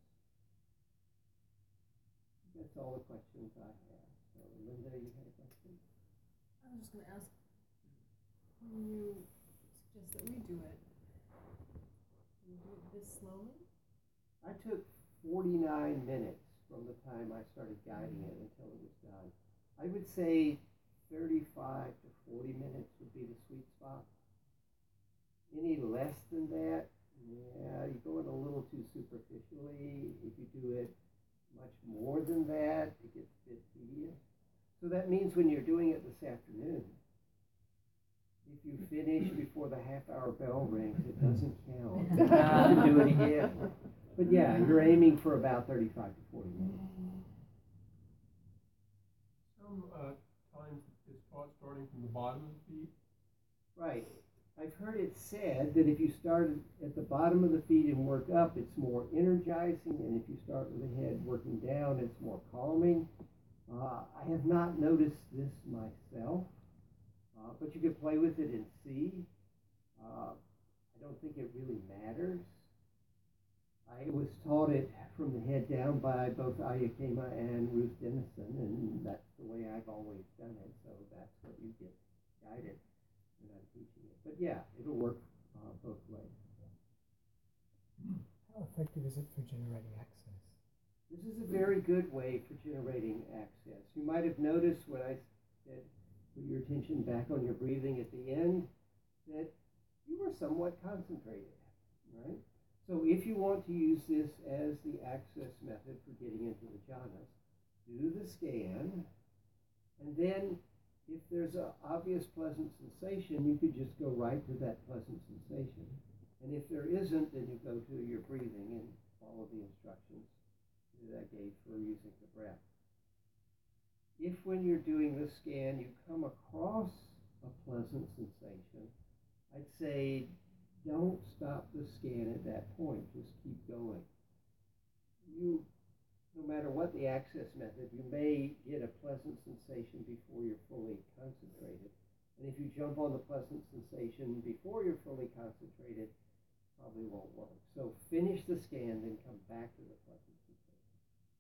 [SPEAKER 1] That's all the questions I have. So, Linda, you had a question?
[SPEAKER 2] I was just gonna ask, when you suggest that we do it, do you do it this slowly?
[SPEAKER 1] I took forty-nine minutes from the time I started guiding it until it was done. I would say thirty-five to forty minutes would be the sweet spot. Any less than that, yeah, you're going a little too superficially. If you do it much more than that, it gets a bit tedious. So that means when you're doing it this afternoon, if you finish before the half-hour bell rings, it doesn't count. You can do it again. But yeah, you're aiming for about thirty-five to forty minutes.
[SPEAKER 5] Some uh, times it's taught starting from the bottom of the feet.
[SPEAKER 1] Right. I've heard it said that if you start at the bottom of the feet and work up, it's more energizing, and if you start with the head working down, it's more calming. Uh, I have not noticed this myself, uh, but you can play with it and see. Uh, I don't think it really matters. I was taught it from the head down by both Aya Kema and Ruth Dennison, and that's the way I've always done it, so that's what you get guided when I'm teaching it. But yeah, it'll work uh, both ways.
[SPEAKER 6] How effective is it for generating access?
[SPEAKER 1] This is a very good way for generating access. You might have noticed when I said put your attention back on your breathing at the end that you were somewhat concentrated, right? So if you want to use this as the access method for getting into the jhanas, do the scan, and then if there's an obvious pleasant sensation, you could just go right to that pleasant sensation. And if there isn't, then you go to your breathing and follow the instructions that I gave for using the breath. If when you're doing the scan you come across a pleasant sensation, I'd say don't stop the scan at that point, just keep going. You, no matter what the access method, you may get a pleasant sensation before you're fully concentrated. And if you jump on the pleasant sensation before you're fully concentrated, probably won't work. So finish the scan, then come back to the pleasant sensation.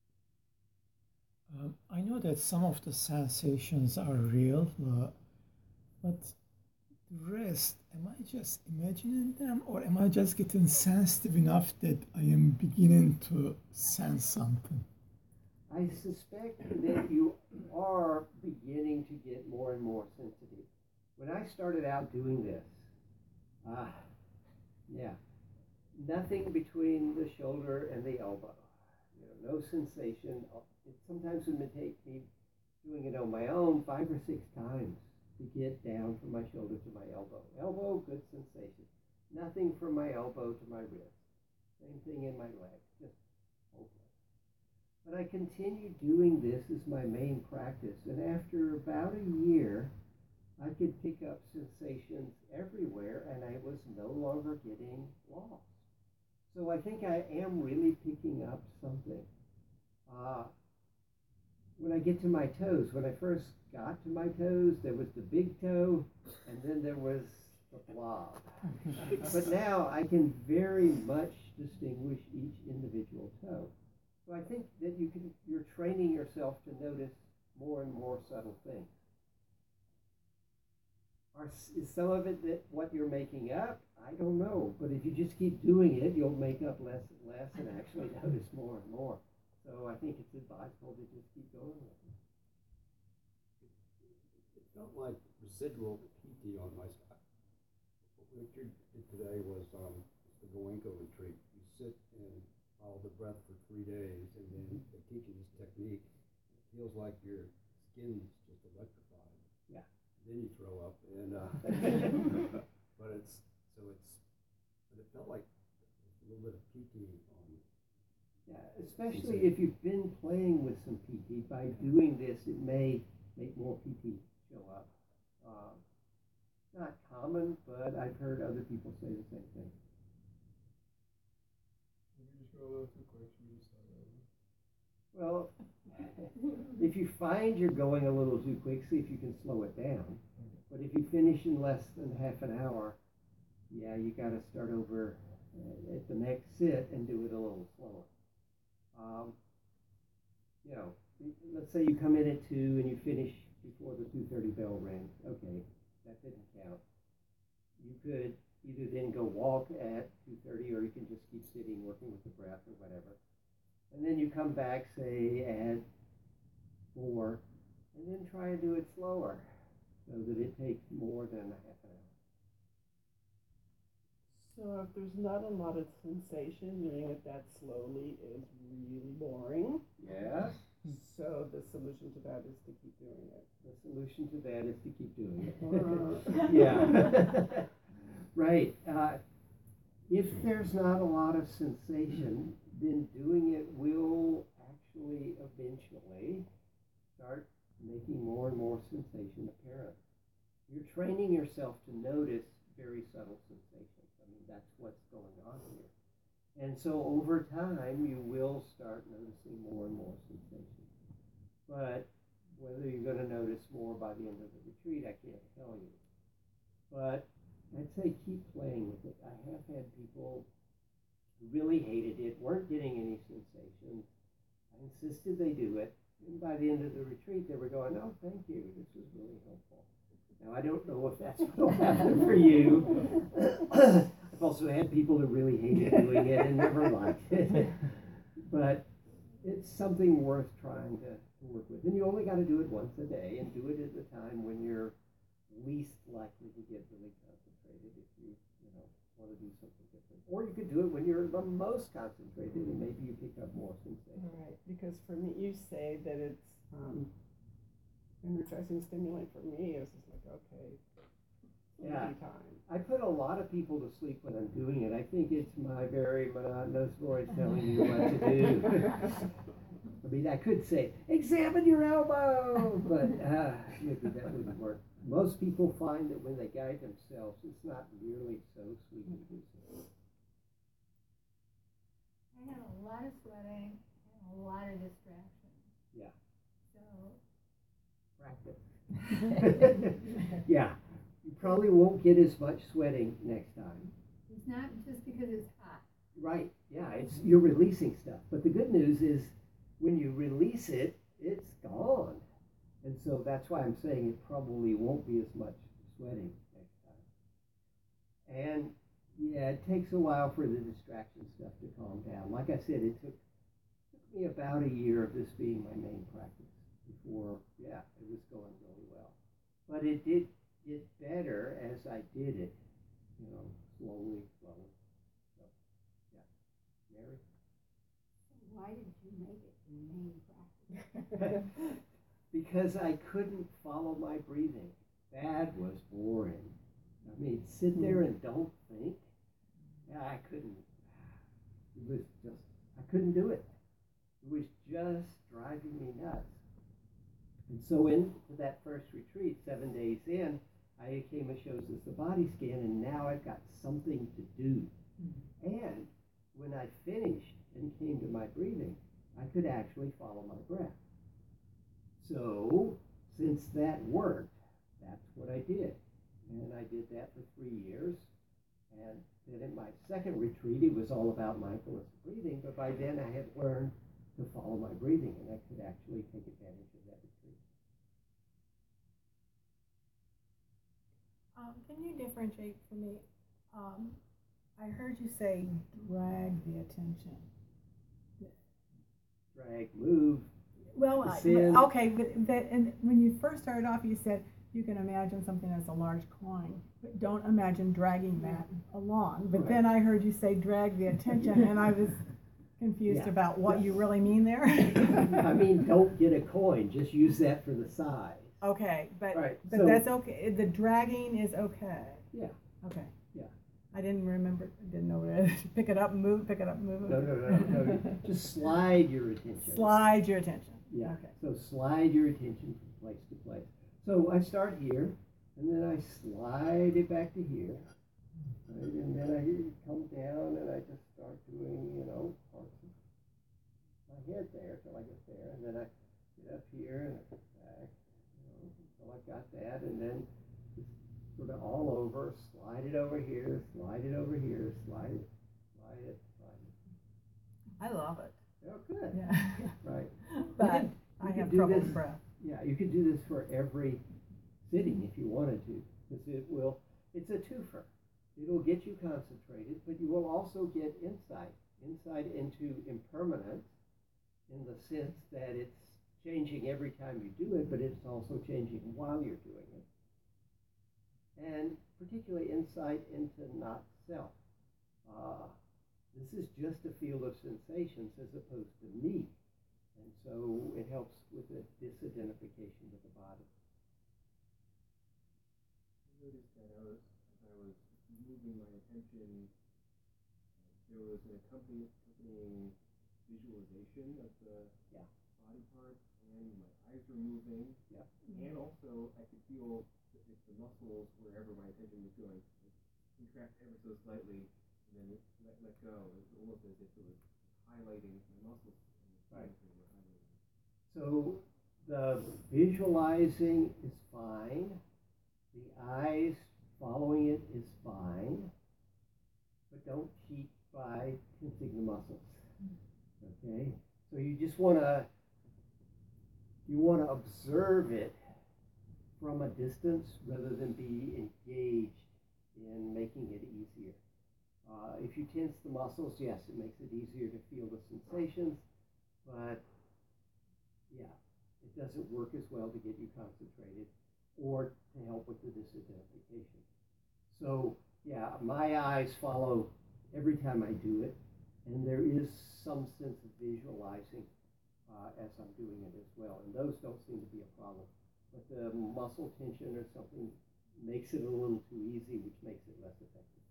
[SPEAKER 6] Um, I know that some of the sensations are real, uh, but the rest, am I just imagining them, or am I just getting sensitive enough that I am beginning to sense something?
[SPEAKER 1] I suspect that you are beginning to get more and more sensitive. When I started out doing this, ah, uh, yeah, nothing between the shoulder and the elbow. You know, no sensation. It sometimes would take me doing it on my own five or six times to get down from my shoulder to my elbow. Elbow, good sensation. Nothing from my elbow to my wrist. Same thing in my leg, just hopeless. But I continued doing this as my main practice, and after about a year, I could pick up sensations everywhere, and I was no longer getting lost. So I think I am really picking up something. Uh, when I get to my toes, when I first got to my toes, there was the big toe, and then there was the blob. But now I can very much distinguish each individual toe. So I think that you can, you're training yourself to notice more and more subtle things. Are, is some of it that what you're making up? I don't know. But if you just keep doing it, you'll make up less and less and actually notice more and more. So I think it's advisable to just keep going with it.
[SPEAKER 4] It felt like residual P T on my side. What Richard did today was um, the Goenka retreat. You sit and follow the breath for three days, and then they teach you this technique. It feels like your skin's just electrified.
[SPEAKER 1] Yeah.
[SPEAKER 4] Then you throw up, and uh, but it's so it's but it felt like a little bit of P T on.
[SPEAKER 1] Yeah, especially if you've been playing with some P T. By doing this, it may make more P T show up. Um, not common, but I've heard other people say the same thing.
[SPEAKER 5] If you just go a little too quick, should we just start over?
[SPEAKER 1] Well, if you find you're going a little too quick, see if you can slow it down. But if you finish in less than half an hour, yeah, you got to start over uh, at the next sit and do it a little slower. Um, you know, let's say you come in at two and you finish before the two thirty bell rings. Okay, that didn't count. You could either then go walk at two thirty, or you can just keep sitting, working with the breath or whatever. And then you come back, say, at four, and then try and do it slower so that it takes more than a half an hour.
[SPEAKER 7] So if there's not a lot of sensation, doing it that slowly is really boring.
[SPEAKER 1] Yes.
[SPEAKER 7] So the solution to that is to keep doing it.
[SPEAKER 1] The solution to that is to keep doing it.
[SPEAKER 7] Uh.
[SPEAKER 1] Yeah. Right. Uh, if there's not a lot of sensation, then doing it will actually eventually start making more and more sensation apparent. You're training yourself to notice very subtle sensations. I mean, that's what's going on here. And so over time, you will start noticing more and more sensation. But whether you're going to notice more by the end of the retreat, I can't tell you. But I'd say keep playing with it. I have had people who really hated it, weren't getting any sensation. I insisted they do it. And by the end of the retreat, they were going, oh, thank you. This was really helpful. Now, I don't know if that's what will happen for you. I've also had people who really hated doing it and never liked it. But it's something worth trying to, to work with. And you only got to do it once a day, and do it at the time when you're least likely to get really concentrated if you, you know, want to do something different. Or you could do it when you're the most concentrated, and maybe you pick up more sensation.
[SPEAKER 7] All right, because for me, you say that it's um, energizing stimulant. For me, it's just like, okay,
[SPEAKER 1] Yeah.
[SPEAKER 7] time.
[SPEAKER 1] I put a lot of people to sleep when I'm doing it. I think it's my very monotonous voice telling you what to do. I mean, I could say, examine your elbow, but uh, maybe that wouldn't work. Most people find that when they guide themselves, it's not nearly so sleep inducing.
[SPEAKER 8] I had a lot of sweating and a lot of distractions.
[SPEAKER 1] Yeah.
[SPEAKER 8] So
[SPEAKER 1] Practice. Yeah. You probably won't get as much sweating next time.
[SPEAKER 8] it's not just because it's hot.
[SPEAKER 1] Right. Yeah, it's you're releasing stuff. But the good news is when you release it, it's gone. And so that's why I'm saying it probably won't be as much sweating next time. And yeah, it takes a while for the distraction stuff to calm down. Like I said, it took, took me about a year of this being my main practice before, yeah, it was going really well. But it did get better as I did it, you know, slowly, slowly. So, yeah. Mary?
[SPEAKER 8] Why did you make it your main practice?
[SPEAKER 1] Because I couldn't follow my breathing. that was boring. I mean, sit there and don't think. Yeah, I couldn't. It was just, I couldn't do it. It was just driving me nuts. And so into that first retreat, seven days in, Ayakema shows us the body scan, and now I've got something to do. And when I finished and came to my breathing, I could actually follow my breath. So, since that worked, that's what I did. And I did that for three years. And then in my second retreat, it was all about mindfulness breathing, but by then I had learned to follow my breathing, and I could actually take advantage of that retreat.
[SPEAKER 2] Um, can you differentiate for me? Um, I heard you say drag the attention.
[SPEAKER 1] Drag, move.
[SPEAKER 2] Well, I,
[SPEAKER 1] Descend.
[SPEAKER 2] okay, but that, and when you first started off, you said you can imagine something as a large coin, but don't imagine dragging that along. But
[SPEAKER 1] Right.
[SPEAKER 2] then I heard you say drag the attention, and I was confused
[SPEAKER 1] Yeah.
[SPEAKER 2] about what you really mean there.
[SPEAKER 1] I mean, don't get a coin. Just use that for the size.
[SPEAKER 2] Okay, but
[SPEAKER 1] Right,
[SPEAKER 2] but
[SPEAKER 1] so-
[SPEAKER 2] that's okay. The dragging is okay.
[SPEAKER 1] Yeah.
[SPEAKER 2] Okay.
[SPEAKER 1] Yeah.
[SPEAKER 2] I didn't remember. Didn't know what it is. Pick it up, and move. Pick it up, and move.
[SPEAKER 1] No, no, no, no, no. Just slide your attention.
[SPEAKER 2] Slide your attention.
[SPEAKER 1] Yeah.
[SPEAKER 2] Okay.
[SPEAKER 1] So slide your attention from place to place. So I start here, and then I slide it back to here, right? And then I come down, and I just start doing, you know, parts of my head there till I get there, and then I get up here and I come back, you know, until I've got that, and then just sort of all over, slide it over here, slide it over here, slide it, slide it, slide it.
[SPEAKER 2] I love it.
[SPEAKER 1] Oh, good.
[SPEAKER 2] Yeah.
[SPEAKER 1] Right.
[SPEAKER 2] But
[SPEAKER 1] could-
[SPEAKER 2] I
[SPEAKER 1] you
[SPEAKER 2] have
[SPEAKER 1] could do
[SPEAKER 2] trouble
[SPEAKER 1] this-
[SPEAKER 2] with breath.
[SPEAKER 1] Yeah, you could do this for every sitting if you wanted to, because it will, it's a twofer. It'll get you concentrated, but you will also get insight, insight into impermanence in the sense that it's changing every time you do it, but it's also changing while you're doing it. And particularly insight into not self. Uh, this is just a field of sensations as opposed to me. And so it helps with a disidentification with the body.
[SPEAKER 3] I noticed that I was, as I was moving my attention, uh, there was an accompanying, accompanying visualization of the
[SPEAKER 1] Yeah.
[SPEAKER 3] body parts, and my eyes were moving.
[SPEAKER 1] Yeah.
[SPEAKER 3] And also, I could feel that if the muscles, wherever my attention was going, would contract ever so slightly, and then let, let go. It was almost as if it was highlighting my muscles. And
[SPEAKER 1] Right.
[SPEAKER 3] they were highlighting.
[SPEAKER 1] So the visualizing is fine. The eyes following it is fine. But don't cheat by tensing the muscles. Okay? So you just want to you want to observe it from a distance rather than be engaged in making it easier. Uh, if you tense the muscles, yes, it makes it easier to feel the sensations, but yeah, it doesn't work as well to get you concentrated or to help with the disidentification. So yeah, my eyes follow every time I do it, and there is some sense of visualizing uh, as I'm doing it as well, and those don't seem to be a problem. But the muscle tension or something makes it a little too easy, which makes it less effective.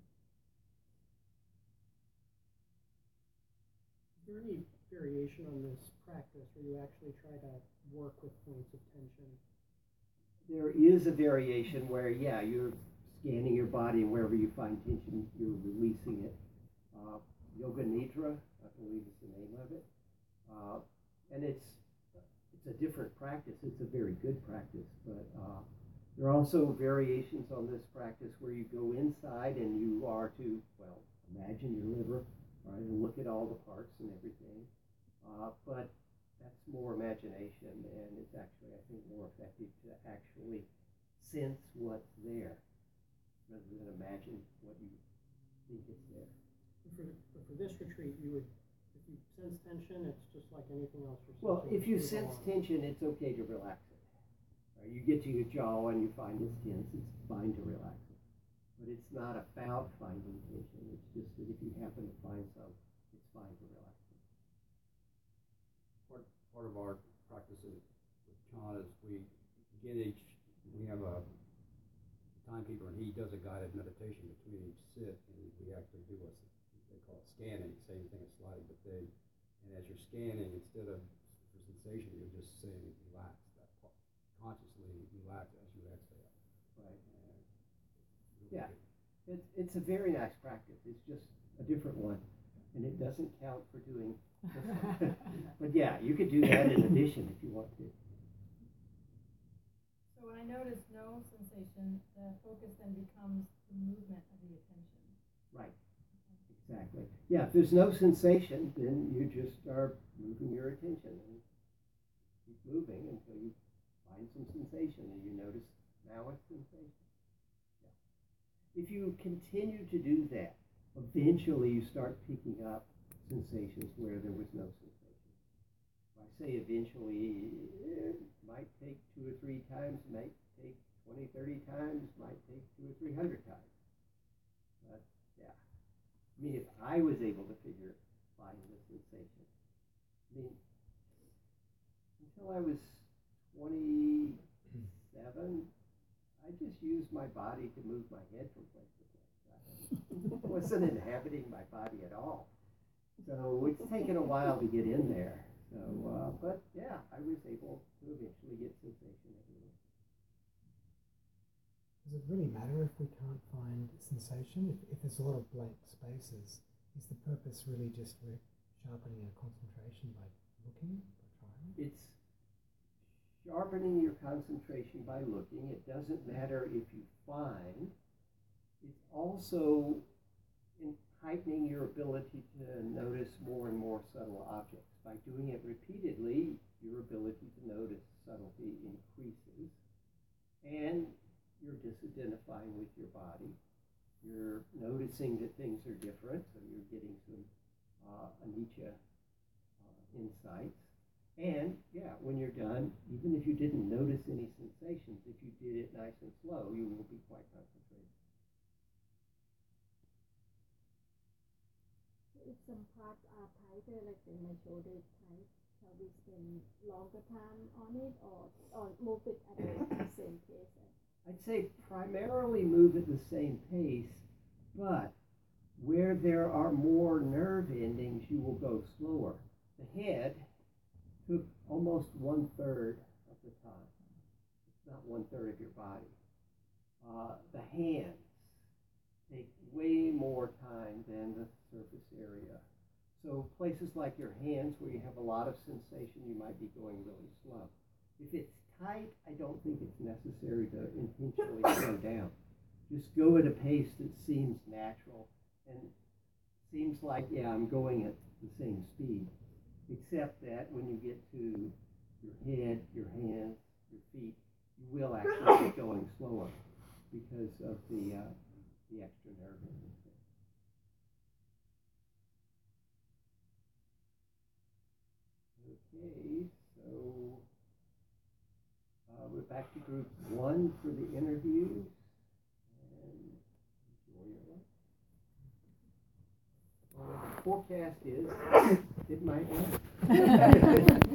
[SPEAKER 9] Is there any variation on this practice where you actually try to work with points of tension?
[SPEAKER 1] There is a variation where, yeah, you're scanning your body, and wherever you find tension, you're releasing it. Uh, Yoga Nidra, I believe is the name of it. Uh, and it's it's a different practice. It's a very good practice, but uh, there are also variations on this practice where you go inside and you are to, well, imagine your liver, right, and look at all the parts and everything. Uh, but that's more imagination, and it's actually, I think, more effective to actually sense what's there rather than imagine what you think is there.
[SPEAKER 9] For, but for this retreat, you would, if you sense tension, it's just like anything else. You're
[SPEAKER 1] Well,
[SPEAKER 9] sensing,
[SPEAKER 1] if you
[SPEAKER 9] move
[SPEAKER 1] sense
[SPEAKER 9] along.
[SPEAKER 1] tension, it's okay to relax it. Right? You get to your jaw and you find it's tense, it's fine to relax it. But it's not about finding tension. It's just that if you happen to find some, it's fine to relax it.
[SPEAKER 4] Part, part of our practice with John is we get each, we have have a timekeeper, and he does a guided meditation between each sit, and we actually do a, they call it scanning, same thing as sliding the pig. And as you're scanning, instead of for sensation, you're just saying relax, that part, consciously relax as you exhale.
[SPEAKER 1] Right.
[SPEAKER 4] And really
[SPEAKER 1] Yeah.
[SPEAKER 4] good.
[SPEAKER 1] It's, it's a very nice practice. It's just a different one. And it doesn't count for doing this one. But yeah, you could do that in addition if you want to.
[SPEAKER 2] So when I notice no sensation, the focus then becomes the movement of the attention.
[SPEAKER 1] Right. Exactly. Yeah, if there's no sensation, then you just are moving your attention and keep moving until you find some sensation and you notice now it's sensation. Yeah. If you continue to do that, eventually you start picking up sensations where there was no sensation. I say eventually, it might take two or three times, might take twenty, thirty times, might take two or three hundred times. But yeah, I mean, if I was able to figure, find the sensation, I mean, until I was twenty-seven, I just used my body to move my head from place to place. I wasn't inhabiting my body at all. So it's taken a while to get in there. So, uh, but yeah, I was able to eventually get sensation everywhere.
[SPEAKER 9] Does it really matter if we can't find sensation? If, if there's a lot of blank spaces, is the purpose really just we're sharpening our concentration by looking, by trying?
[SPEAKER 1] It's sharpening your concentration by looking. It doesn't matter if you find. It's also in heightening your ability to notice more and more subtle objects. By doing it repeatedly, your ability to notice subtlety increases, and you're disidentifying with your body. You're noticing that things are different, so you're getting some uh, anicca uh, insights. And yeah, when you're done, even if you didn't notice any sensations, if you did it nice and slow, you will be quite concentrated.
[SPEAKER 8] If some parts are tighter, like in my shoulder is tight, shall we spend longer time on it or, or move it at the same pace?
[SPEAKER 1] I'd say primarily move at the same pace, but where there are more nerve endings, you will go slower. The head took almost one third of the time. It's not one third of your body. Uh, the hands take way more time than the surface area. So places like your hands where you have a lot of sensation, you might be going really slow. If it's tight, I don't think it's necessary to intentionally slow down. Just go at a pace that seems natural and seems like, yeah, I'm going at the same speed. Except that when you get to your head, your hands, your feet, you will actually get going slower because of the uh, the extra nerve endings. Okay, so uh, we're back to group one for the interviews. And enjoy your lunch. Well, what the forecast is, it might rain.